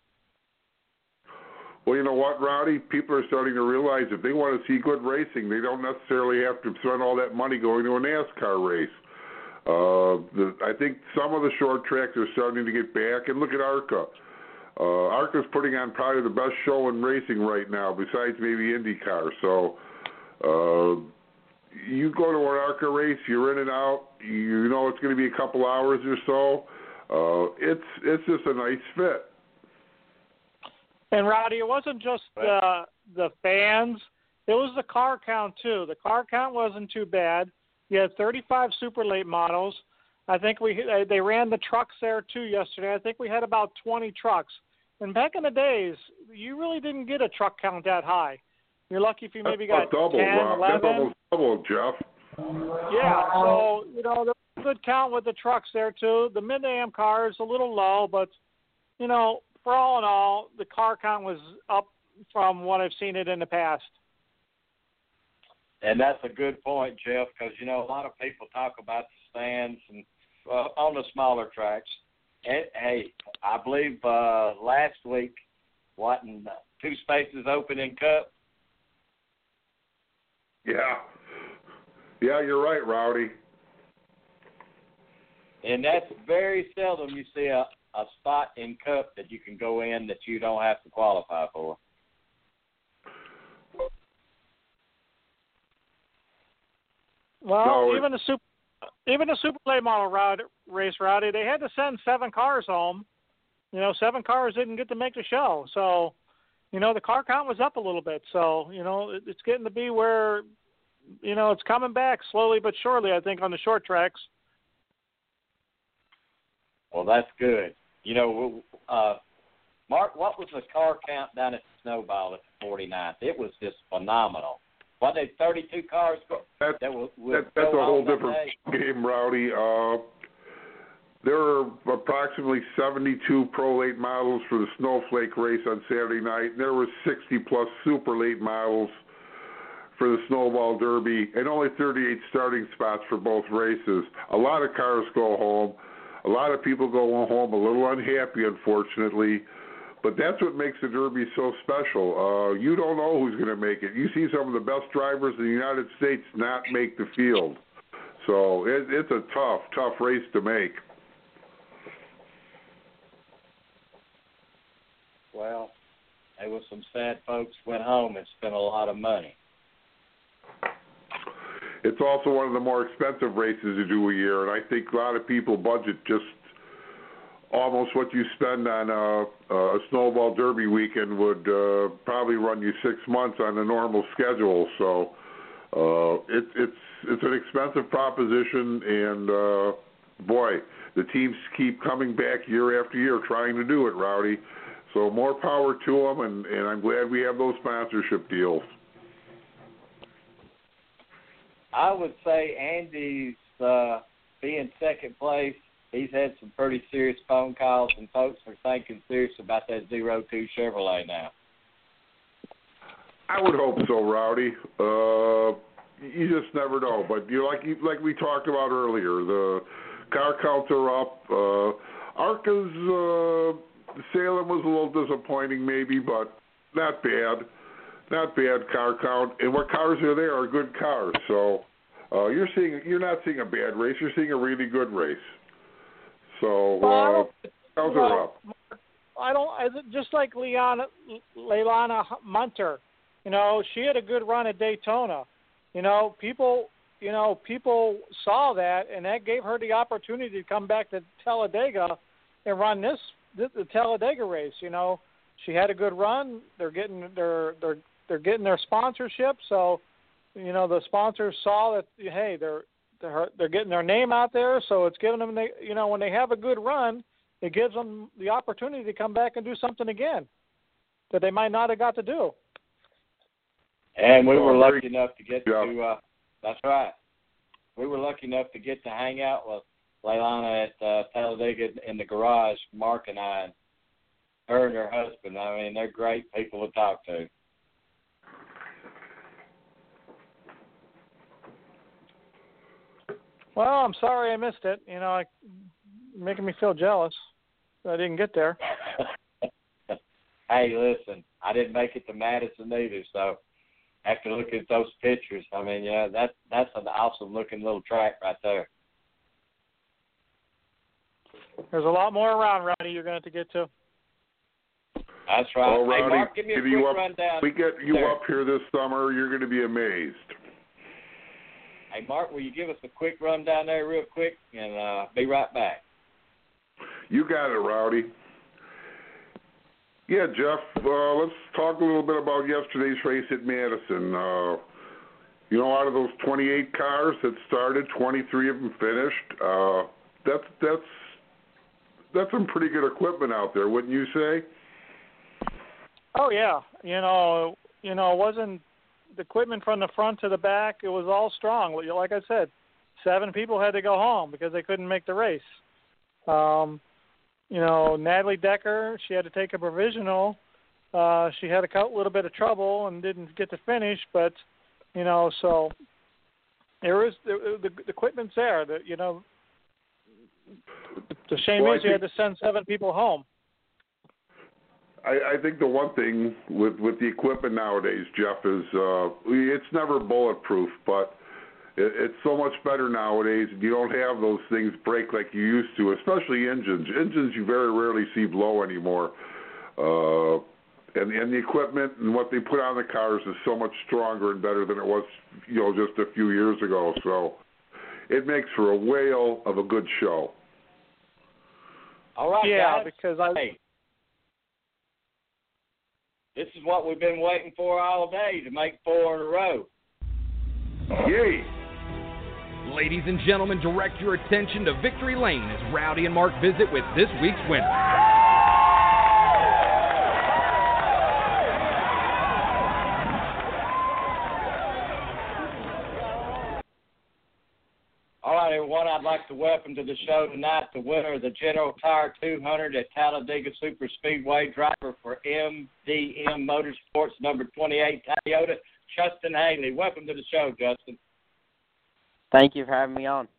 [SPEAKER 5] Well, you know what, Rowdy? People are starting to realize if they want to see good racing, they don't necessarily have to spend all that money going to a NASCAR race. Uh, the, I think some of the short tracks are starting to get back, and look at ARCA. Uh, ARCA's putting on probably the best show in racing right now, besides maybe IndyCar. So. Uh, You go to an ARCA race, you're in and out. You know it's going to be a couple hours or so. Uh, it's it's just a nice fit.
[SPEAKER 6] And Rowdy, it wasn't just the the fans; it was the car count too. The car count wasn't too bad. You had thirty-five super late models. I think we they ran the trucks there too yesterday. I think we had about twenty trucks. And back in the days, you really didn't get a truck count that high. You're lucky if you maybe got
[SPEAKER 5] double,
[SPEAKER 6] ten,
[SPEAKER 5] Rob.
[SPEAKER 6] eleven.
[SPEAKER 5] That's almost double, Jeff.
[SPEAKER 6] Yeah, so, you know, there was a good count with the trucks there, too. The mid-am car is a little low, but, you know, for all in all, the car count was up from what I've seen it in the past.
[SPEAKER 4] And that's a good point, Jeff, because, you know, a lot of people talk about the stands and uh, on the smaller tracks. And, hey, I believe uh, last week, what, in two spaces open in Cup?
[SPEAKER 5] Yeah. Yeah, you're right, Rowdy.
[SPEAKER 4] And that's very seldom you see a, a spot in Cup that you can go in that you don't have to qualify for.
[SPEAKER 6] Well,
[SPEAKER 5] No,
[SPEAKER 6] even the super, even the super late model route, race, Rowdy, they had to send seven cars home. You know, seven cars didn't get to make the show. So, you know, the car count was up a little bit. So, you know, it, it's getting to be where, you know, it's coming back slowly but surely, I think, on the short tracks.
[SPEAKER 4] Well, that's good. You know, uh, Mark, what was the car count down at the Snowball at the forty-ninth? It was just phenomenal. What, they thirty-two cars go,
[SPEAKER 5] that,
[SPEAKER 4] that will, will
[SPEAKER 5] that, that's a
[SPEAKER 4] go
[SPEAKER 5] whole
[SPEAKER 4] on that
[SPEAKER 5] different
[SPEAKER 4] day?
[SPEAKER 5] game, Rowdy. Uh, there are approximately seventy-two pro late models for the Snowflake race on Saturday night. And there were sixty plus super late models for the Snowball Derby, and only thirty-eight starting spots for both races. A lot of cars go home. A lot of people go home a little unhappy, unfortunately. But that's what makes the Derby so special. Uh, you don't know who's going to make it. You see some of the best drivers in the United States not make the field. So it, it's a tough, tough race to make.
[SPEAKER 4] Well, there was some sad folks went home and spent a lot of money.
[SPEAKER 5] It's also one of the more expensive races to do a year, and I think a lot of people budget just almost what you spend on a, a Snowball Derby weekend would uh, probably run you six months on a normal schedule. So uh, it, it's it's an expensive proposition, and uh, boy, the teams keep coming back year after year trying to do it, Rowdy. So more power to them, and, and I'm glad we have those sponsorship deals.
[SPEAKER 4] I would say Andy's uh, being second place. He's had some pretty serious phone calls, and folks are thinking serious about that zero two Chevrolet now.
[SPEAKER 5] I would hope so, Rowdy. Uh, you just never know. But you like you, like we talked about earlier, the car counts are up. Uh, Arca's uh, Salem was a little disappointing, maybe, but not bad. Not bad car count, and what cars are there are good cars. So uh, you're seeing you're not seeing a bad race. You're seeing a really good race. So uh, cars are up.
[SPEAKER 6] I don't. Just like Leona, Leilana Munter, you know, she had a good run at Daytona. You know, people, you know, people saw that, and that gave her the opportunity to come back to Talladega and run this, this the Talladega race. You know, she had a good run. They're getting their they're they're getting their sponsorship. So, you know, the sponsors saw that, hey, they're they're they're getting their name out there. So it's giving them, they, you know, when they have a good run, it gives them the opportunity to come back and do something again that they might not have got to do.
[SPEAKER 4] And we were lucky enough to get
[SPEAKER 5] yeah.
[SPEAKER 4] to, uh, that's right. We were lucky enough to get to hang out with Leilana at uh, Talladega in the garage, Mark and I, and her and her husband. I mean, they're great people to talk to.
[SPEAKER 6] Well, I'm sorry I missed it. You know, I, making me feel jealous that I didn't get there.
[SPEAKER 4] Hey, listen, I didn't make it to Madison either, so after looking at those pictures, I mean, yeah, that that's an awesome-looking little track right there.
[SPEAKER 6] There's a lot more around, Rowdy, you're going to have to get to.
[SPEAKER 4] That's right.
[SPEAKER 5] Well, Rowdy,
[SPEAKER 4] hey, Mark, give me a quick
[SPEAKER 5] you up,
[SPEAKER 4] rundown.
[SPEAKER 5] we get you
[SPEAKER 4] there.
[SPEAKER 5] up here this summer, you're going to be amazed.
[SPEAKER 4] Hey, Mark, will you give us a quick rundown there real quick, and uh, be right back.
[SPEAKER 5] You got it, Rowdy. Yeah, Jeff, uh, let's talk a little bit about yesterday's race at Madison. Uh, you know, out of those twenty-eight cars that started, twenty-three of them finished. Uh, that's that's that's some pretty good equipment out there, wouldn't you say?
[SPEAKER 6] Oh yeah, you know, you know, it wasn't the equipment from the front to the back. It was all strong. Like I said, seven people had to go home because they couldn't make the race. Um, you know, Natalie Decker, she had to take a provisional Uh, she had a co- little bit of trouble and didn't get to finish, but you know, so there is the, the, the equipment's there. That you know, the shame
[SPEAKER 5] well,
[SPEAKER 6] is you had to send seven people home.
[SPEAKER 5] I, I think the one thing with, with the equipment nowadays, Jeff, is uh, it's never bulletproof, but it, it's so much better nowadays. You don't have those things break like you used to, especially engines. Engines you very rarely see blow anymore. Uh, and, and the equipment and what they put on the cars is so much stronger and better than it was, you know, just a few years ago. So it makes for a whale of a good show.
[SPEAKER 4] All right,
[SPEAKER 6] yeah,
[SPEAKER 4] guys.
[SPEAKER 6] because I.
[SPEAKER 4] Hey. This is what we've been waiting for all day, to make four in a row.
[SPEAKER 5] Yay!
[SPEAKER 11] Ladies and gentlemen, direct your attention to Victory Lane as Rowdy and Mark visit with this week's winner.
[SPEAKER 4] All right, everyone, I'd like to welcome to the show tonight the winner of the General Tire two hundred at Talladega Super Speedway, driver for M D M Motorsports, number twenty-eight Toyota, Justin Haley. Welcome to the show, Justin.
[SPEAKER 12] Thank you for having me on.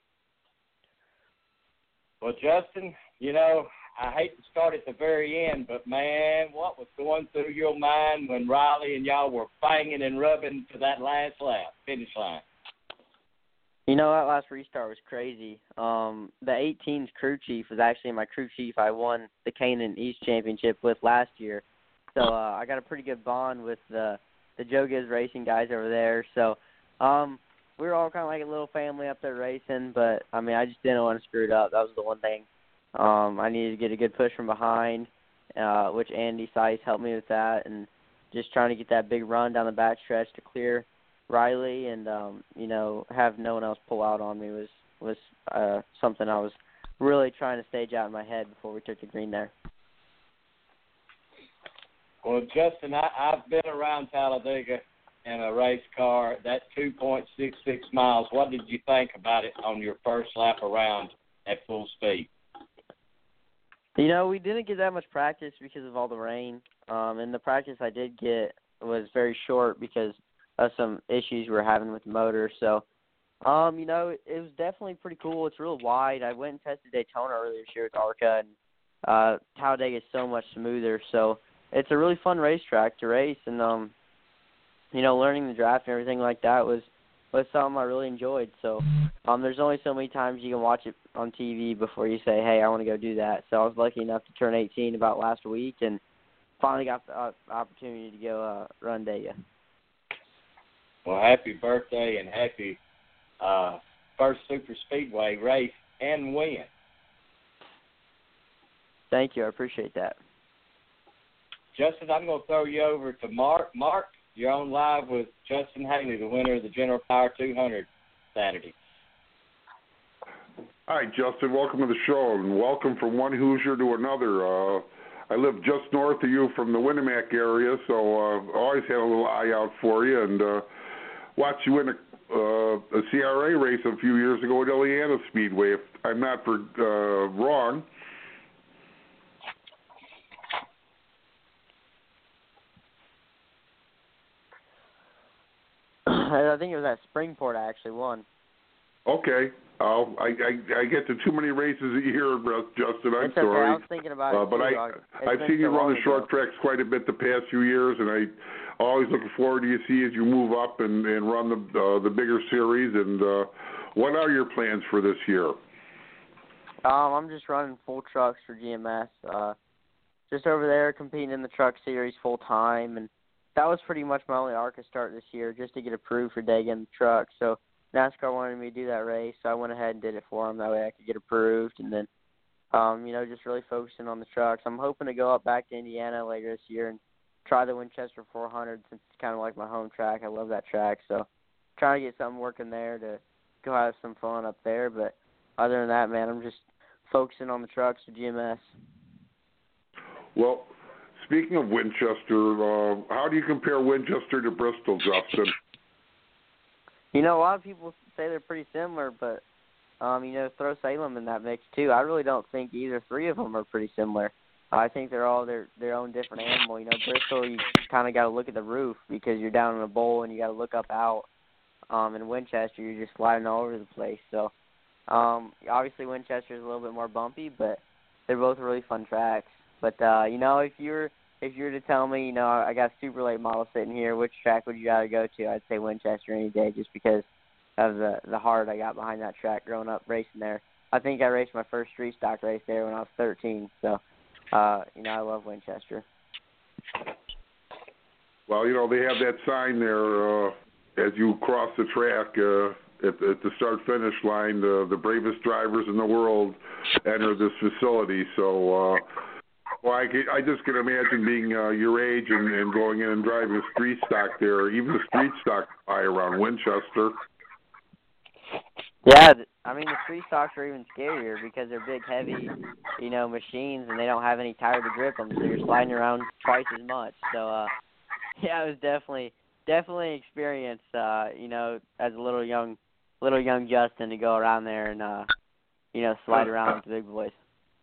[SPEAKER 4] Well, Justin, you know, I hate to start at the very end, but, man, what was going through your mind when Riley and y'all were banging and rubbing to that last lap, finish line?
[SPEAKER 12] You know, that last restart was crazy. Um, the eighteen's crew chief was actually my crew chief I won the Canaan East Championship with last year. So uh, I got a pretty good bond with the, the Joe Gibbs Racing guys over there. So um, we were all kind of like a little family up there racing. But, I mean, I just didn't want to screw it up. That was the one thing. Um, I needed to get a good push from behind, uh, which Andy Seiss helped me with that. And just trying to get that big run down the backstretch to clear Riley and, um, you know, have no one else pull out on me was, was uh, something I was really trying to stage out in my head before we took the green there.
[SPEAKER 4] Well, Justin, I, I've been around Talladega in a race car, that two point six six miles. What did you think about it on your first lap around at full speed?
[SPEAKER 12] You know, we didn't get that much practice because of all the rain, um, and the practice I did get was very short because of some issues we were having with the motor. So, um, you know, it, it was definitely pretty cool. It's real wide. I went and tested Daytona earlier this year with ARCA, and uh, Talladega is so much smoother. So it's a really fun racetrack to race, and, um, you know, learning the draft and everything like that was, was something I really enjoyed. So um, there's only so many times you can watch it on T V before you say, hey, I want to go do that. So I was lucky enough to turn eighteen about last week and finally got the uh, opportunity to go uh, run Dega.
[SPEAKER 4] Well, happy birthday and happy uh, first Super Speedway race and win.
[SPEAKER 12] Thank you. I appreciate that.
[SPEAKER 4] Justin, I'm going to throw you over to Mark. Mark, you're on live with Justin Haley, the winner of the General Tire two hundred Saturday.
[SPEAKER 5] Hi, Justin. Welcome to the show, and welcome from one Hoosier to another. Uh, I live just north of you from the Winnemac area, so uh, always had a little eye out for you, and uh, watched you win a, uh, a C R A race a few years ago at Illiana Speedway, if I'm not for, uh, wrong.
[SPEAKER 12] I think it was at Springport I actually won.
[SPEAKER 5] Okay. Uh, I, I I get to too many races a year, Justin. I'm
[SPEAKER 12] it's okay.
[SPEAKER 5] sorry.
[SPEAKER 12] I was thinking about
[SPEAKER 5] uh,
[SPEAKER 12] it
[SPEAKER 5] but
[SPEAKER 12] too.
[SPEAKER 5] I,
[SPEAKER 12] It's
[SPEAKER 5] I've
[SPEAKER 12] been
[SPEAKER 5] seen you
[SPEAKER 12] so
[SPEAKER 5] run
[SPEAKER 12] long
[SPEAKER 5] the short
[SPEAKER 12] ago.
[SPEAKER 5] tracks quite a bit the past few years, and I always looking forward to you see as you move up and, and run the uh, the bigger series. And uh, what are your plans for this year?
[SPEAKER 12] Um, I'm just running full trucks for G M S. Uh, just over there competing in the truck series full time, and that was pretty much my only ARCA start this year, just to get approved for Dega in the truck. So NASCAR wanted me to do that race, so I went ahead and did it for them. That way I could get approved, and then, um, you know, just really focusing on the trucks. I'm hoping to go up back to Indiana later this year and try the Winchester four hundred since it's kind of like my home track. I love that track, so trying to get something working there to go have some fun up there. But other than that, man, I'm just focusing on the trucks for G M S.
[SPEAKER 5] Well, speaking of Winchester, uh, how do you compare Winchester to Bristol, Justin?
[SPEAKER 12] You know, a lot of people say they're pretty similar, but, um, you know, throw Salem in that mix, too. I really don't think either three of them are pretty similar. I think they're all their their own different animal. You know, Bristol, you kind of got to look at the roof because you're down in a bowl and you got to look up out. Um, in Winchester, you're just sliding all over the place. So, um, obviously Winchester is a little bit more bumpy, but they're both really fun tracks. But uh, you know, if you're if you were to tell me, you know, I got a super late model sitting here, which track would you rather go to? I'd say Winchester any day, just because of the the heart I got behind that track growing up racing there. I think I raced my first street stock race there when I was thirteen. So. Uh, you know, I love Winchester.
[SPEAKER 5] Well, you know, they have that sign there uh, as you cross the track uh, at, at the start-finish line, the, the bravest drivers in the world enter this facility. So, uh, well, I, I just can imagine being uh, your age and, and going in and driving a street stock there, even the street stock by around Winchester.
[SPEAKER 12] Yeah, I mean, the street stocks are even scarier because they're big, heavy, you know, machines, and they don't have any tire to grip them, so you're sliding around twice as much. So, uh, yeah, it was definitely, definitely an experience, uh, you know, as a little young, little young Justin to go around there and, uh, you know, slide around with the big boys.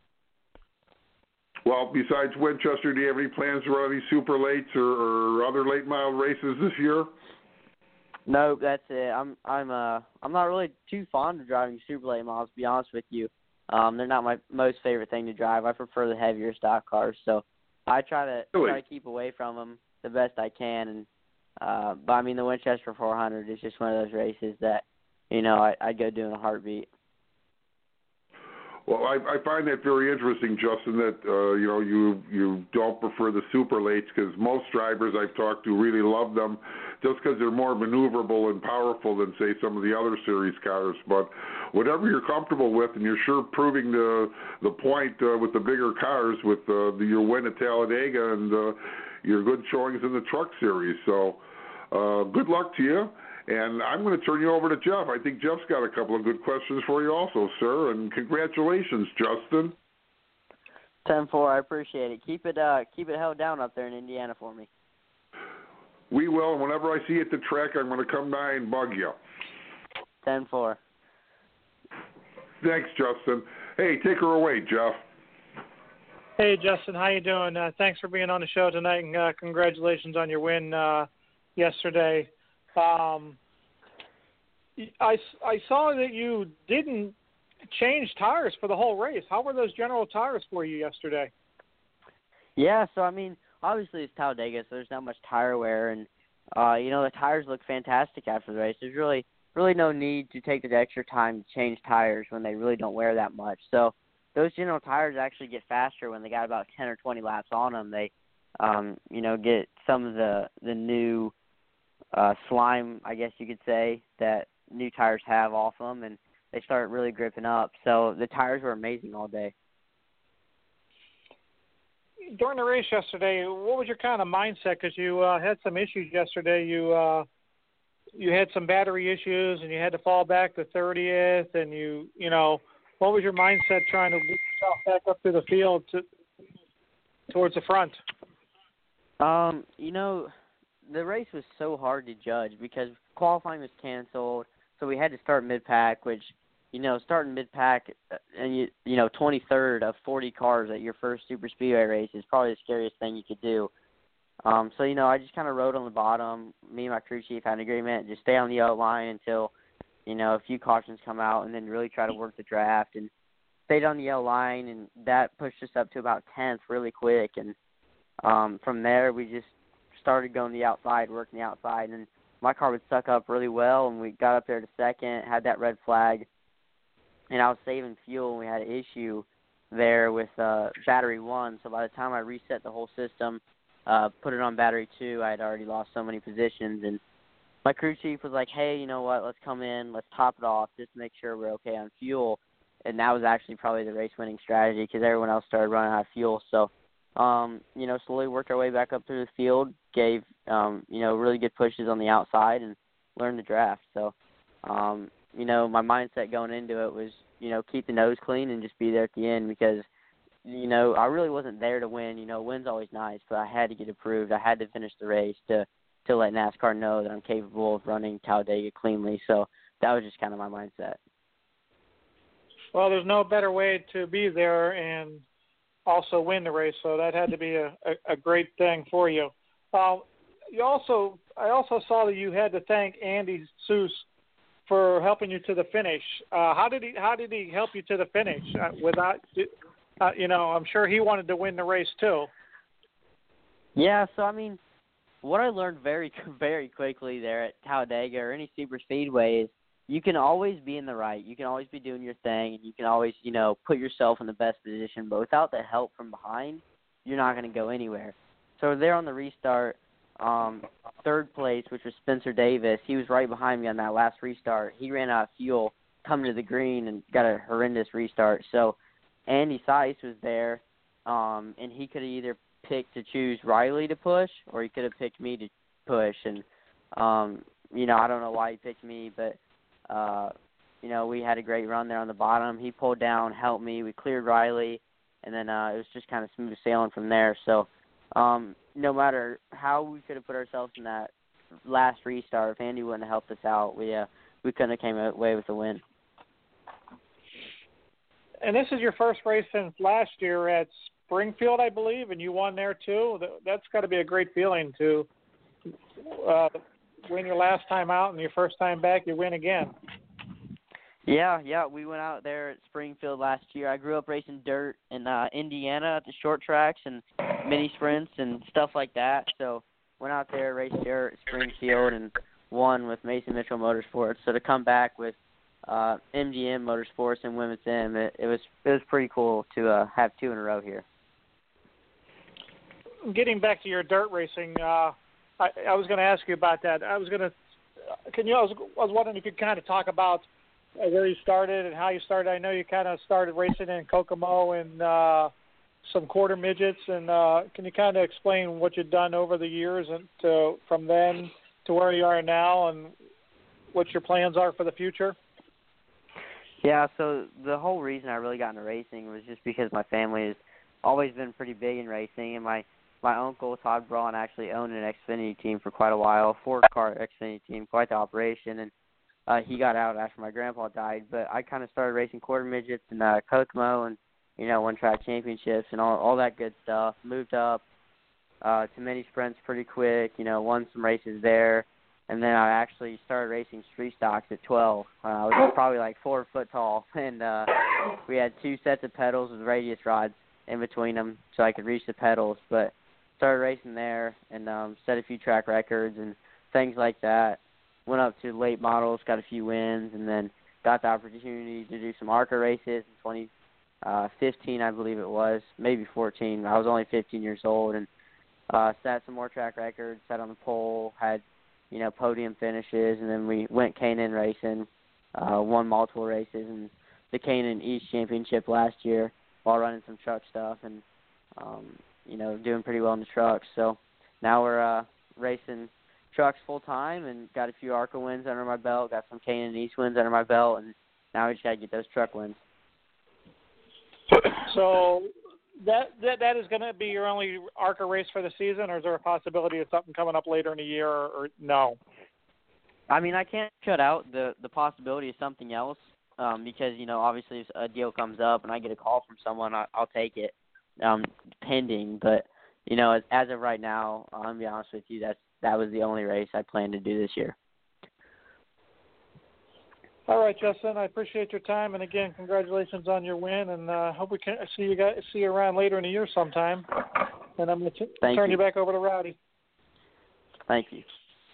[SPEAKER 5] Well, besides Winchester, do you have any plans to run any super lates or, or other late mile races this year?
[SPEAKER 12] Nope, that's it. I'm I'm uh I'm not really too fond of driving super late models, to be honest with you. Um, they're not my most favorite thing to drive. I prefer the heavier stock cars, so I try to
[SPEAKER 5] really?
[SPEAKER 12] try to keep away from them the best I can. And uh, but I mean, the Winchester four hundred is just one of those races that, you know, I I'd go do in a heartbeat.
[SPEAKER 5] Well, I, I find that very interesting, Justin, that, uh, you know, you you don't prefer the super lates because most drivers I've talked to really love them just because they're more maneuverable and powerful than, say, some of the other series cars. But whatever you're comfortable with, and you're sure proving the the point uh, with the bigger cars with uh, the, your win at Talladega and uh, your good showings in the truck series. So uh, good luck to you. And I'm going to turn you over to Jeff. I think Jeff's got a couple of good questions for you also, sir. And congratulations, Justin.
[SPEAKER 12] ten four, I appreciate it. Keep it uh, keep it held down up there in Indiana for me.
[SPEAKER 5] We will. And whenever I see you at the track, I'm going to come by and bug you.
[SPEAKER 12] ten four.
[SPEAKER 5] Thanks, Justin. Hey, take her away, Jeff.
[SPEAKER 6] Hey, Justin, how you doing? Uh, thanks for being on the show tonight, and uh, congratulations on your win uh, yesterday. Um, I, I saw that you didn't change tires for the whole race. How were those General tires for you yesterday?
[SPEAKER 12] Yeah, so I mean, obviously it's Talladega, so there's not much tire wear, and uh, you know, the tires look fantastic after the race. There's really, really no need to take the extra time to change tires when they really don't wear that much. So those General tires actually get faster when they got about ten or twenty laps on them. They, um, you know, get some of the the new Uh, slime, I guess you could say, that new tires have off them, and they start really gripping up. So the tires were amazing all day.
[SPEAKER 6] During the race yesterday, what was your kind of mindset? Because you uh, had some issues yesterday. You uh, you had some battery issues, and you had to fall back to thirtieth. And you, you know, what was your mindset trying to get yourself back up to the field to towards the front?
[SPEAKER 12] Um, you know. The race was so hard to judge because qualifying was canceled, so we had to start mid-pack, which, you know, starting mid-pack and, you you know, twenty-third of forty cars at your first super speedway race is probably the scariest thing you could do. Um, so, you know, I just kind of rode on the bottom. Me and my crew chief had an agreement, just stay on the yellow line until, you know, a few cautions come out and then really try to work the draft, and stayed on the yellow line, and that pushed us up to about tenth really quick. And um, from there, we just started going the outside, working the outside, and my car would suck up really well, and we got up there to second, had that red flag, and I was saving fuel, and we had an issue there with uh, battery one, so by the time I reset the whole system, uh, put it on battery two, I had already lost so many positions, and my crew chief was like, hey, you know what, let's come in, let's top it off, just to make sure we're okay on fuel, and that was actually probably the race-winning strategy, because everyone else started running out of fuel, so Um, you know, slowly worked our way back up through the field, gave, um, you know, really good pushes on the outside and learned the draft. So, um, you know, my mindset going into it was, you know, keep the nose clean and just be there at the end because, you know, I really wasn't there to win. You know, win's always nice, but I had to get approved. I had to finish the race to, to let NASCAR know that I'm capable of running Talladega cleanly. So that was just kind of my mindset.
[SPEAKER 6] Well, there's no better way to be there, and also win the race. So that had to be a, a, a great thing for you. Uh, you also, I also saw that you had to thank Andy Seuss for helping you to the finish. Uh, how did he? How did he help you to the finish? Uh, without, uh, you know, I'm sure he wanted to win the race too.
[SPEAKER 12] Yeah. So I mean, what I learned very, very quickly there at Talladega or any super speedway is you can always be in the right. You can always be doing your thing, and you can always, you know, put yourself in the best position. But without the help from behind, you're not going to go anywhere. So there on the restart, um, third place, which was Spencer Davis, he was right behind me on that last restart. He ran out of fuel coming to the green and got a horrendous restart. So Andy Seuss was there, um, and he could have either picked to choose Riley to push, or he could have picked me to push. And, um, you know, I don't know why he picked me, but, uh, you know, we had a great run there on the bottom. He pulled down, helped me. We cleared Riley, and then uh, it was just kind of smooth sailing from there. So um, no matter how we could have put ourselves in that last restart, if Andy wouldn't have helped us out, we uh, we couldn't have came away with the win.
[SPEAKER 6] And this is your first race since last year at Springfield, I believe, and you won there too. That's got to be a great feeling to uh, win your last time out, and your first time back, you win again.
[SPEAKER 12] Yeah, yeah, we went out there at Springfield last year. I grew up racing dirt in uh, Indiana at the short tracks and mini sprints and stuff like that. So went out there, raced dirt at Springfield, and won with Mason Mitchell Motorsports. So to come back with uh, M G M Motorsports and Women's M, it, it was it was pretty cool to uh, have two in a row here.
[SPEAKER 6] Getting back to your dirt racing, uh, I, I was going to ask you about that. I was going to, can you? I was, I was wondering if you could kind of talk about uh, where you started and how you started. I know you kind of started racing in Kokomo and uh, some quarter midgets, and uh, can you kind of explain what you've done over the years and to, from then to where you are now, and what your plans are for the future?
[SPEAKER 12] Yeah, so the whole reason I really got into racing was just because my family has always been pretty big in racing, and my My uncle, Todd Braun, actually owned an Xfinity team for quite a while, a four-car Xfinity team, quite the operation, and uh, he got out after my grandpa died. But I kind of started racing quarter midgets in uh, Kokomo and, you know, one-track championships and all all that good stuff. Moved up uh, to mini sprints pretty quick, you know, won some races there. And then I actually started racing street stocks at twelve. Uh, I was probably like four foot tall, and uh, we had two sets of pedals with radius rods in between them so I could reach the pedals. But started racing there and um, set a few track records and things like that. Went up to late models, got a few wins, and then got the opportunity to do some ARCA races in twenty fifteen, I believe it was, maybe fourteen. I was only fifteen years old, and uh, set some more track records, sat on the pole, had, you know, podium finishes, and then we went K and N racing, uh, won multiple races in the K and N East Championship last year while running some truck stuff, and um, you know, doing pretty well in the trucks. So now we're uh, racing trucks full time and got a few ARCA wins under my belt, got some K and N East wins under my belt, and now we just got to get those truck wins.
[SPEAKER 6] So that that, that is going to be your only ARCA race for the season, or is there a possibility of something coming up later in the year, or, or no?
[SPEAKER 12] I mean, I can't shut out the, the possibility of something else um, because, you know, obviously if a deal comes up and I get a call from someone, I, I'll take it. Um, pending, but you know, as, as of right now, I'm gonna be honest with you, that's that was the only race I plan to do this year.
[SPEAKER 6] All right, Justin, I appreciate your time, and again, congratulations on your win, and uh, hope we can see you guys see you around later in the year sometime. And I'm gonna t- turn you. you back over to Rowdy.
[SPEAKER 12] Thank you.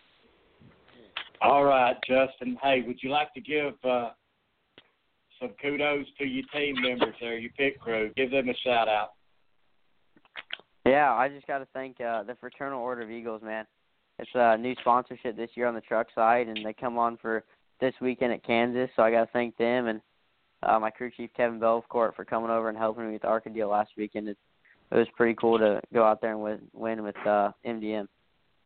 [SPEAKER 4] All right, Justin. Hey, would you like to give uh, some kudos to your team members there, your pit crew? Give them a shout out.
[SPEAKER 12] Yeah, I just got to thank uh, the Fraternal Order of Eagles, man. It's a new sponsorship this year on the truck side, and they come on for this weekend at Kansas, so I got to thank them and uh, my crew chief, Kevin Belcourt, for coming over and helping me with the ARCA deal last weekend. It, it was pretty cool to go out there and win, win with uh, M D M.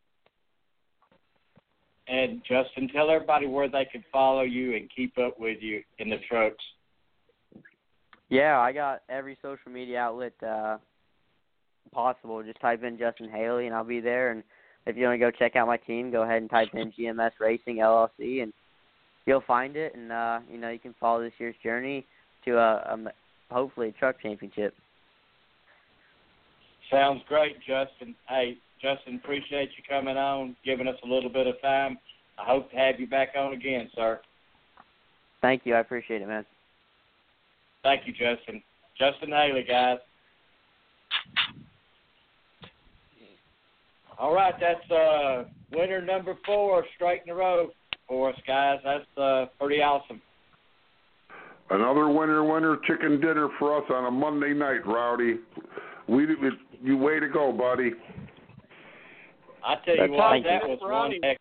[SPEAKER 4] And, Justin, tell everybody where they can follow you and keep up with you in the trucks.
[SPEAKER 12] Yeah, I got every social media outlet uh, possible. Just type in Justin Haley, and I'll be there. And if you want to go check out my team, go ahead and type in G M S Racing L L C, and you'll find it. And, uh, you know, you can follow this year's journey to, a, a, hopefully, a truck championship.
[SPEAKER 4] Sounds great, Justin. Hey, Justin, appreciate you coming on, giving us a little bit of time. I hope to have you back on again, sir.
[SPEAKER 12] Thank you. I appreciate it, man.
[SPEAKER 4] Thank you, Justin. Justin Haley, guys. All right, that's uh, winner number four straight in a row for us, guys. That's uh, pretty awesome.
[SPEAKER 5] Another winner, winner chicken dinner for us on a Monday night, Rowdy. We, we you way to go, buddy.
[SPEAKER 4] I tell you
[SPEAKER 6] That's
[SPEAKER 4] what, that
[SPEAKER 6] how-
[SPEAKER 4] was
[SPEAKER 6] Roddy.
[SPEAKER 4] one heck.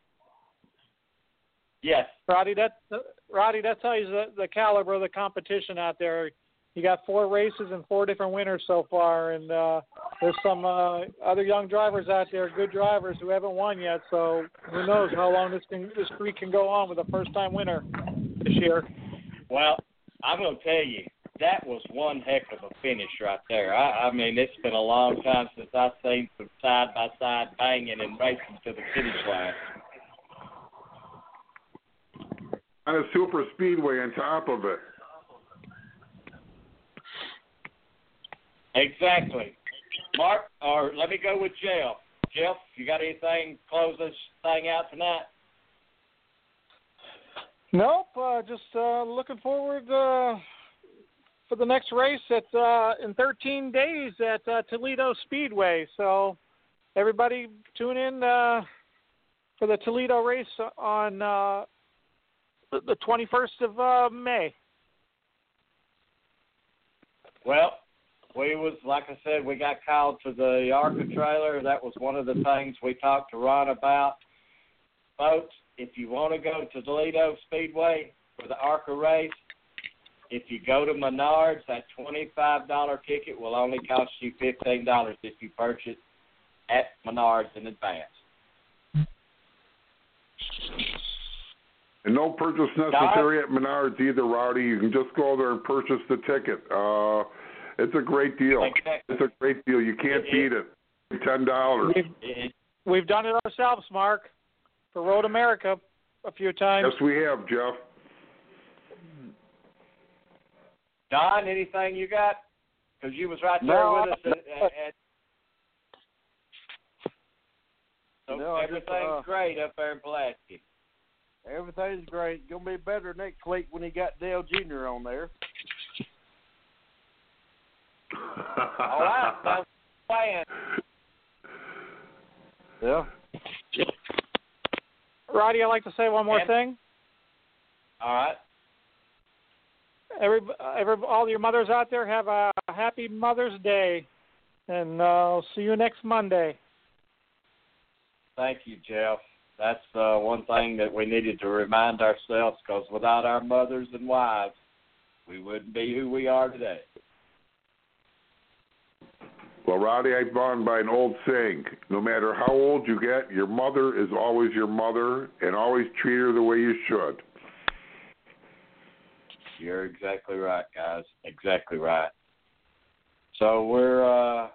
[SPEAKER 4] Yes,
[SPEAKER 6] Roddy, that Roddy, that tells you the, the caliber of the competition out there. You got four races and four different winners so far, and uh, there's some uh, other young drivers out there, good drivers who haven't won yet. So who knows how long this can, this streak can go on with a first-time winner this year.
[SPEAKER 4] Well, I'm going to tell you, that was one heck of a finish right there. I, I mean, it's been a long time since I've seen some side-by-side banging and racing to the finish line.
[SPEAKER 5] On a super speedway on top of it.
[SPEAKER 4] Exactly. Mark, or let me go with Jeff. Jeff, you got anything to close this thing out tonight?
[SPEAKER 6] Nope, uh, just uh, looking forward uh, for the next race at uh, in thirteen days at uh, Toledo Speedway. So everybody tune in uh, for the Toledo race on uh, the twenty-first of uh, May.
[SPEAKER 4] Well, we was, like I said, we got called to the ARCA trailer. That was one of the things we talked to Ron about. Folks, if you want to go to Toledo Speedway for the ARCA race, if you go to Menards, that twenty-five dollars ticket will only cost you fifteen dollars if you purchase at Menards in advance.
[SPEAKER 5] And no purchase necessary at Menards either, Rowdy. You can just go there and purchase the ticket. Uh, it's a great deal.
[SPEAKER 4] Exactly.
[SPEAKER 5] It's a great deal. You can't
[SPEAKER 4] It-
[SPEAKER 5] beat it. ten dollars.
[SPEAKER 6] We've, we've done it ourselves, Mark, for Road America a few times.
[SPEAKER 5] Yes, we have, Jeff.
[SPEAKER 4] Don, anything you got? Because you was right there
[SPEAKER 7] No,
[SPEAKER 4] with us. At, at, at, so
[SPEAKER 7] No, I just,
[SPEAKER 4] everything's
[SPEAKER 7] uh,
[SPEAKER 4] great up there in Pulaski.
[SPEAKER 7] Everything's great. Gonna be better next week when he got Dale Junior on there.
[SPEAKER 4] All right, sounds plan.
[SPEAKER 7] Yeah.
[SPEAKER 6] Roddy, I'd like to say one more
[SPEAKER 4] And-
[SPEAKER 6] thing.
[SPEAKER 4] All right.
[SPEAKER 6] Every, every, all your mothers out there, have a happy Mother's Day, and uh, I'll see you next Monday.
[SPEAKER 4] Thank you, Jeff. That's uh, one thing that we needed to remind ourselves, because without our mothers and wives, we wouldn't be who we are today.
[SPEAKER 5] Well, Rowdy, I'm bound by an old saying. No matter how old you get, your mother is always your mother, and always treat her the way you should.
[SPEAKER 4] You're exactly right, guys. Exactly right. So we're, uh,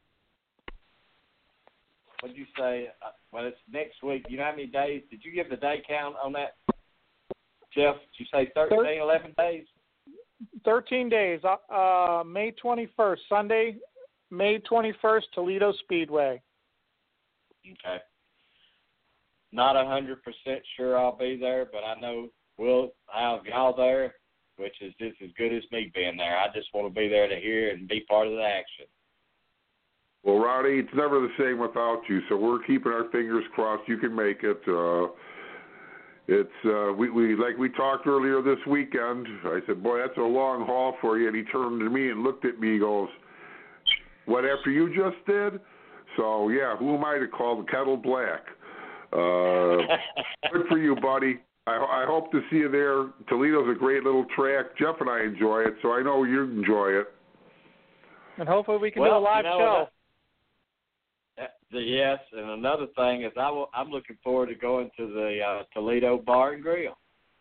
[SPEAKER 4] what did you say? Uh, well, it's next week. You know how many days? Did you give the day count on that, Jeff? Did you say thirteen, eleven days?
[SPEAKER 6] thirteen days, uh, uh, May twenty-first, Sunday, May twenty-first, Toledo Speedway.
[SPEAKER 4] Okay. Not one hundred percent sure I'll be there, but I know we'll have y'all there, which is just as good as me being there. I just want to be there to hear and be part of the action.
[SPEAKER 5] Well, Rowdy, it's never the same without you, so we're keeping our fingers crossed you can make it. Uh, it's uh, we, we like we talked earlier this weekend. I said, boy, that's a long haul for you. And he turned to me and looked at me and goes, what, after you just did? So, yeah, who am I to call the kettle black? Uh, good for you, buddy. I, I hope to see you there. Toledo's a great little track. Jeff and I enjoy it, so I know you enjoy it.
[SPEAKER 6] And hopefully we can
[SPEAKER 4] well,
[SPEAKER 6] do a live
[SPEAKER 4] you know,
[SPEAKER 6] show.
[SPEAKER 4] That, the, yes, and another thing is I will, I'm looking forward to going to the uh, Toledo Bar and Grill.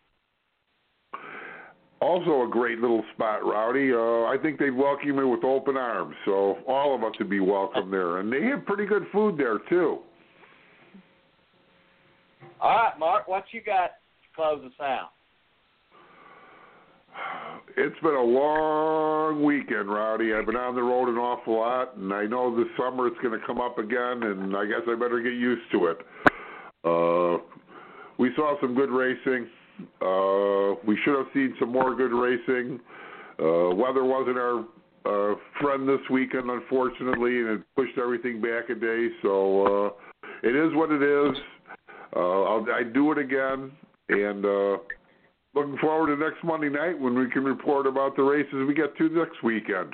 [SPEAKER 5] Also a great little spot, Rowdy. Uh, I think they'd welcome you with open arms, so all of us would be welcome there. And they have pretty good food there, too.
[SPEAKER 4] All right, Mark, what you got to close us out?
[SPEAKER 5] it's been a long weekend, Rowdy. I've been on the road an awful lot, and I know this summer it's going to come up again, and I guess I better get used to it. Uh, we saw some good racing. Uh, we should have seen some more good racing. Uh, weather wasn't our uh, friend this weekend, unfortunately, and it pushed everything back a day. So uh, it is what it is. Uh, I'll, I'd do it again, and uh, looking forward to next Monday night when we can report about the races we get to next weekend.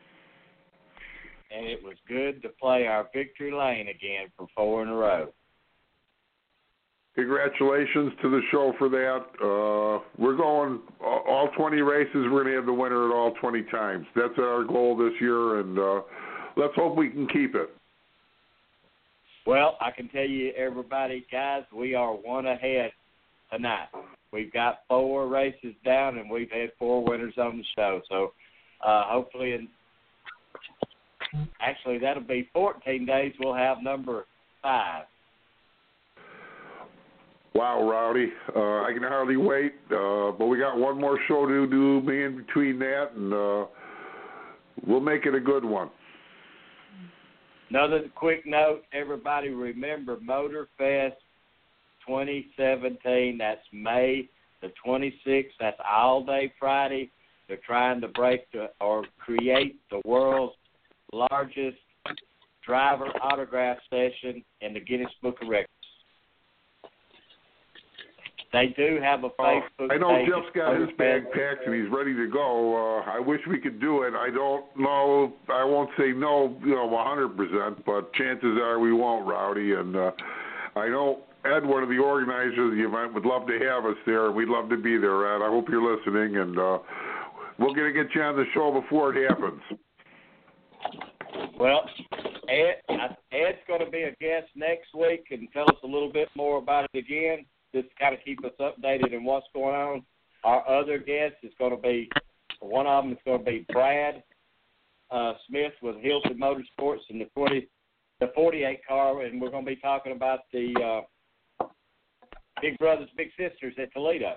[SPEAKER 4] And it was good to play our victory lane again for four in a row.
[SPEAKER 5] Congratulations to the show for that. Uh, we're going all twenty races. We're going to have the winner at all twenty times. That's our goal this year, and uh, let's hope we can keep it.
[SPEAKER 4] Well, I can tell you, everybody, guys, we are one ahead tonight. We've got four races down, and we've had four winners on the show. So uh, hopefully, in, actually, that'll be fourteen days, we'll have number five.
[SPEAKER 5] Wow, Rowdy. Uh, I can hardly wait. Uh, but we got one more show to do in between that, and uh, we'll make it a good one.
[SPEAKER 4] Another quick note, everybody remember Motor Fest twenty seventeen. That's May the twenty-sixth. That's all day Friday. They're trying to break the, or create the world's largest driver autograph session in the Guinness Book of Records. They do have a Facebook
[SPEAKER 5] uh, I know
[SPEAKER 4] page.
[SPEAKER 5] Jeff's got his bag packed and he's ready to go. Uh, I wish we could do it. I don't know. I won't say no, you know, one hundred percent, but chances are we won't, Rowdy. And uh, I know Ed, one of the organizers of the event, would love to have us there. We'd love to be there, Ed. I hope you're listening, and uh, we're going to get you on the show before it happens.
[SPEAKER 4] Well, Ed, Ed's going to be a guest next week and tell us a little bit more about it again, just to kind of keep us updated on what's going on. Our other guest is going to be, one of them is going to be Brad uh, Smith with Hilton Motorsports in the forty, the forty-eight car, and we're going to be talking about the uh, Big Brothers Big Sisters at Toledo.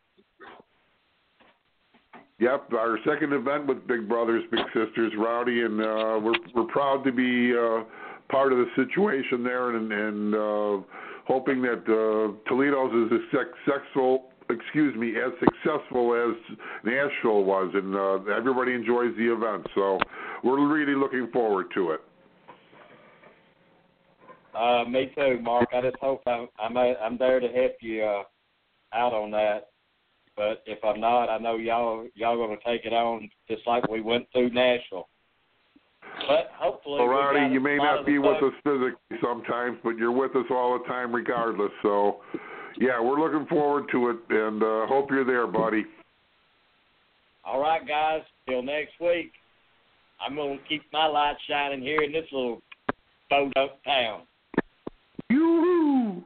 [SPEAKER 5] Yep, our second event with Big Brothers Big Sisters, Rowdy, and uh, we're we're proud to be uh, part of the situation there, and, and uh, hoping that uh, Toledo's is as successful, excuse me, as successful as Nashville was, and uh, everybody enjoys the event. So we're really looking forward to it.
[SPEAKER 4] Uh, me too, Mark. I just hope I'm I'm, I'm there to help you uh, out on that. But if I'm not, I know y'all y'all going to take it on just like we went through Nashville. But hopefully,
[SPEAKER 5] well, Rowdy, you may not be with
[SPEAKER 4] folks.
[SPEAKER 5] us physically sometimes, but you're with us all the time regardless. So, yeah, we're looking forward to it, and uh, hope you're there, buddy.
[SPEAKER 4] All right, guys. Till next week. I'm going to keep my light shining here in this little boat-up town.
[SPEAKER 5] Yoo-hoo!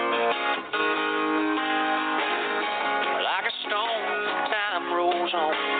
[SPEAKER 13] Like a stone, time rolls on.